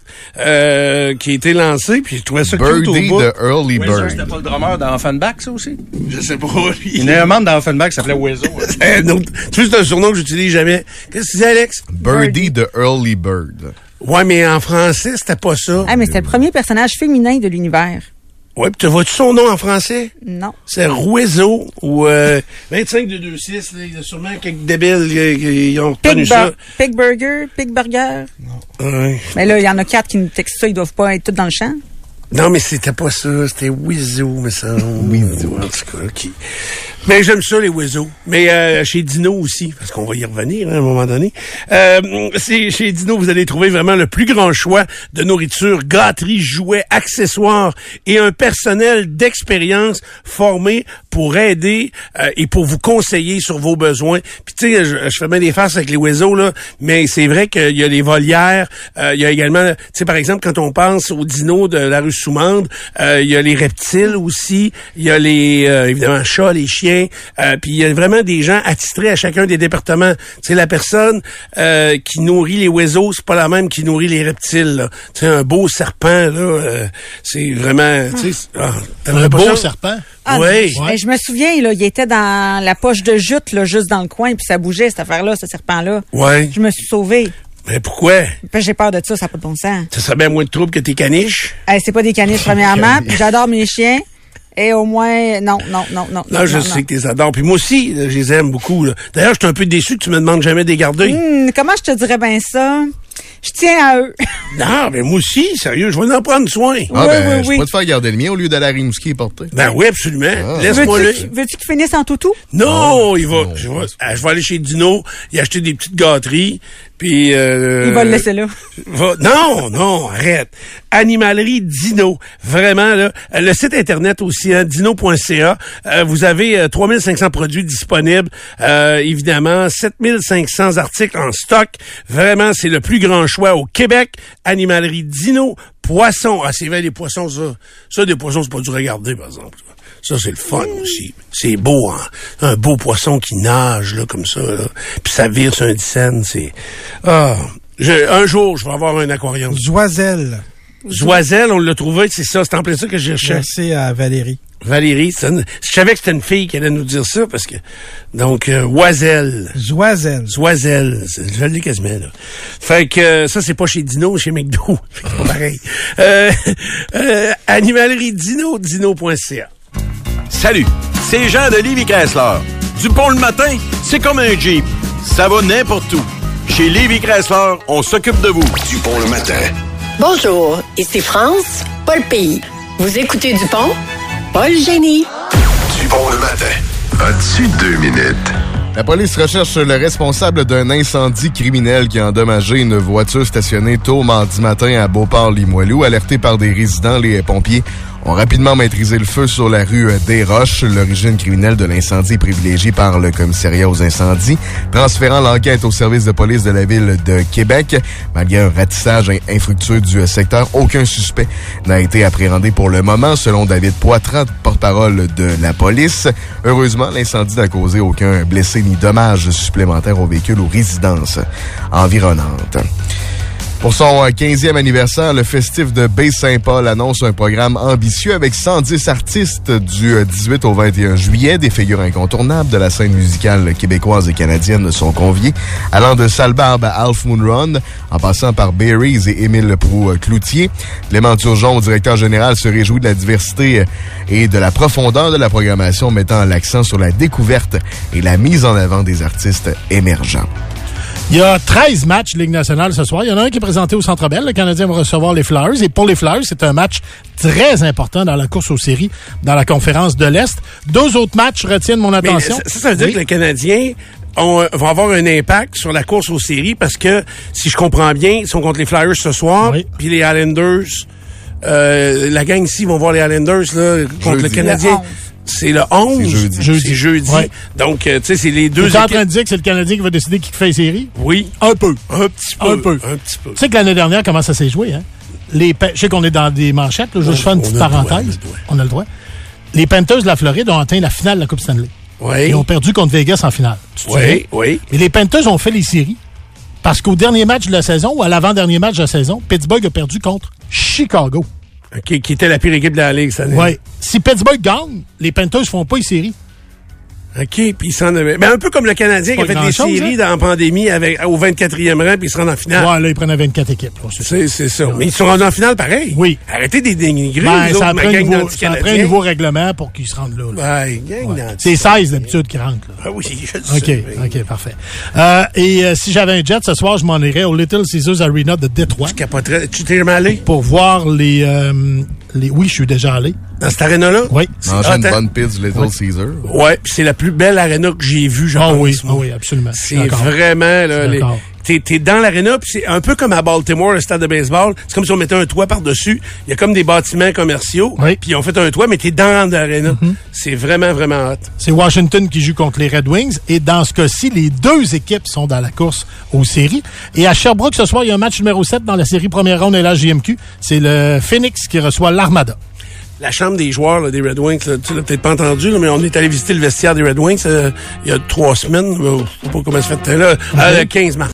euh, qui a été lancé, puis j'ai trouvé ça cute au Birdie bout. de Early Bird. Weezer, c'était pas le drummer dans Offenbach, ça aussi? Je sais pas. Lui. Il y a un membre dans Offenbach qui s'appelait Weezer. C'est un autre... Tu sais, c'est un surnom que j'utilise jamais. Qu'est-ce que tu dis, Alex? Birdie de Early Bird. Ouais, mais en français, c'était pas ça. Ah, mais c'était le premier personnage féminin de l'univers. Ouais, pis tu vois-tu son nom en français? Non. C'est Rouezo ou euh, vingt-cinq deux deux six. Il y a sûrement quelques débiles qui, qui ont retenu ça. Pig Burger, Pig Burger. Non. Ouais. Mais là, il y en a quatre qui nous textent ça, ils doivent pas être tous dans le champ. Non, mais c'était pas ça. C'était Wizo, mais ça. Wizo, en tout cas. Qui... Mais j'aime ça, les Wizo. Mais euh, chez Dino aussi, parce qu'on va y revenir hein, à un moment donné. Euh, c'est, chez Dino, vous allez trouver vraiment le plus grand choix de nourriture, gâteries, jouets, accessoires et un personnel d'expérience formé pour aider euh, et pour vous conseiller sur vos besoins. Puis tu sais, je, je fais bien des faces avec les Wizo, là, mais c'est vrai qu'il y a les volières. Euh, il y a également, tu sais, par exemple, quand on pense aux dinos de la rue Soumande, euh, il y a les reptiles aussi. Il y a les, euh, évidemment, chats, les chiens. Euh, puis il y a vraiment des gens attitrés à chacun des départements. Tu sais, la personne euh, qui nourrit les oiseaux, c'est pas la même qui nourrit les reptiles. Tu sais, un beau serpent, là, euh, c'est vraiment... Tu sais, ah, un beau ça? serpent? Ah, oui. Ouais. Je me souviens, là, il était dans la poche de jute, là, juste dans le coin, puis ça bougeait, cette affaire-là, ce serpent-là. Ouais. Je me suis sauvée. Mais pourquoi? Parce que j'ai peur de ça, ça n'a pas de bon sens. Ça serait bien moins de trouble que tes caniches? Hey, c'est pas des caniches, premièrement, puis j'adore mes chiens. Et au moins, non, non, non, non. Là, je non, sais non. que tu les adores. Puis moi aussi, là, je les aime beaucoup. Là. D'ailleurs, je suis un peu déçu que tu me demandes jamais de les garder. Hum, comment je te dirais bien ça? Je tiens à eux. Non, mais moi aussi, sérieux, je vais en prendre soin. Ah, oui, ben, oui, je oui. peux te faire garder le mien au lieu d'aller à Rimouski et porter. Ben oui, absolument. Ah. Laisse-moi Veux-tu, le. veux-tu qu'il finisse en toutou? Non, il va. Je vais, ah, je vais aller chez Dino, y acheter des petites gâteries, puis. Euh, Il va le laisser là. Va, non, non, arrête. Animalerie Dino, vraiment là. Le site internet aussi, hein, dino point c a. Euh, vous avez euh, trois mille cinq cents produits disponibles, euh, évidemment, sept mille cinq cents articles en stock. Vraiment, c'est le plus grand choix au Québec. Animalerie Dino, poissons. Ah, c'est vrai, les poissons, ça. Ça, des poissons, c'est pas du regarder, par exemple. Ça, c'est le fun aussi. C'est beau, hein? Un beau poisson qui nage, là, comme ça, là. Puis ça vire sur un dixaine, c'est... Ah... Je, un jour, je vais avoir un aquarium. Zoiselle. Zoiselle, on l'a trouvé, c'est ça. C'est en plein ça que je cherchais. Merci à Valérie. Valérie, c'est une, je savais que c'était une fille qui allait nous dire ça, parce que... Donc, euh, Oiselle. Zoiselle. Zoiselle. Je l'ai quasiment, là. Fait que euh, ça, c'est pas chez Dino, chez McDo. C'est pas pareil. euh, euh, animalerie Dino, dino point c a. Salut, c'est Jean de Lévis Chrysler. Du pont le matin, c'est comme un Jeep. Ça va n'importe où. Chez Lévis Chrysler, on s'occupe de vous. Dupont le matin. Bonjour, ici France, pas le pays. Vous écoutez Dupont, pas le génie. Dupont le matin. As-tu deux minutes? La police recherche le responsable d'un incendie criminel qui a endommagé une voiture stationnée tôt mardi matin à Beauport-Limoilou. Alertés par des résidents, les pompiers ont rapidement maîtrisé le feu sur la rue des Roches. L'origine criminelle de l'incendie est privilégiée par le commissariat aux incendies, transférant l'enquête au service de police de la ville de Québec. Malgré un ratissage infructueux du secteur, aucun suspect n'a été appréhendé pour le moment, selon David Poitras, porte-parole de la police. Heureusement, l'incendie n'a causé aucun blessé ni dommages supplémentaires aux véhicules ou résidences environnantes. Pour son quinzième anniversaire, le festif de Baie-Saint-Paul annonce un programme ambitieux avec cent dix artistes du dix-huit au vingt et un juillet. Des figures incontournables de la scène musicale québécoise et canadienne sont conviées, allant de Salbarbe à Alf Moonrun, en passant par Berries et Émile Proulx-Cloutier. Clément Turgeon, directeur général, se réjouit de la diversité et de la profondeur de la programmation, mettant l'accent sur la découverte et la mise en avant des artistes émergents. Il y a treize matchs Ligue nationale ce soir. Il y en a un qui est présenté au Centre Bell. Le Canadien va recevoir les Flyers. Et pour les Flyers, c'est un match très important dans la course aux séries, dans la conférence de l'Est. Deux autres matchs retiennent mon attention. Mais ça, ça veut dire oui. que le Canadien on, va avoir un impact sur la course aux séries parce que, si je comprends bien, ils sont contre les Flyers ce soir. Oui. Puis les Islanders, euh, la gang ici vont voir les Islanders là, contre Jeudi. Le Canadien. C'est le onze. C'est jeudi. jeudi. C'est jeudi. Ouais. Donc, euh, tu sais, c'est les deux équipes. Tu es en train de dire que c'est le Canadien qui va décider qui fait les séries? Oui. Un peu. Un petit peu. Un peu. Un petit peu. Tu sais que l'année dernière, comment ça s'est joué, hein? Les pa- Je sais qu'on est dans des manchettes, là, je vais faire une petite parenthèse. On a le droit. les Panthers de la Floride ont atteint la finale de la Coupe Stanley. Oui. Ils ont perdu contre Vegas en finale. Tu te Oui, souviens? oui. Mais les Panthers ont fait les séries parce qu'au dernier match de la saison ou à l'avant-dernier match de la saison, Pittsburgh a perdu contre Chicago. OK, qui était la pire équipe de la Ligue cette année. Oui. Si Pittsburgh gagne, les Panthers font pas les séries. OK, puis ils s'en avaient. Ben, un peu comme le Canadien qui a fait des séries dans la pandémie avec, au vingt-quatrième rang, puis ils se rendent en finale. Ouais, là, ils prenaient vingt-quatre équipes. Là, c'est, c'est, c'est ça. Mais ils sont rendus en finale pareil. Oui. Arrêtez de dénigrer ben, les ça autres, a ma gang nouveau, ça a d'anti-canadiens. pris un nouveau règlement pour qu'ils se rendent là. là. Ouais, gang ouais. d'anti-canadiens. C'est seize d'habitude qui rentrent. Là. Ah oui, je le OK, sais. OK, parfait. Euh, et euh, si j'avais un jet ce soir, je m'en irais au Little Caesars Arena de Détroit. Je capoterais. Tu t'es jamais allé? Pour voir les, euh, les... Oui, je suis déjà allé. Dans cette aréna-là? Oui. Manger une bonne pizza du Little oui. Caesar. Ouais, puis c'est la plus belle aréna que j'ai vue, je ah, pense. Oui, ah oui, absolument. C'est vraiment, là, les, t'es, t'es dans l'aréna, puis c'est un peu comme à Baltimore, le stade de baseball. C'est comme si on mettait un toit par-dessus. Il y a comme des bâtiments commerciaux, oui. puis ils ont fait un toit, mais t'es dans l'aréna. Mm-hmm. C'est vraiment, vraiment hot. C'est Washington qui joue contre les Red Wings, et dans ce cas-ci, les deux équipes sont dans la course aux séries. Et à Sherbrooke, ce soir, il y a un match numéro sept dans la série première ronde de la J M Q. C'est le Phoenix qui reçoit l'Armada. La chambre des joueurs là, des Red Wings, là, tu l'as peut-être pas entendu, là, mais on est allé visiter le vestiaire des Red Wings euh, il y a trois semaines. Euh, je sais pas comment ça fait. Là, mm-hmm. euh, le quinze mars.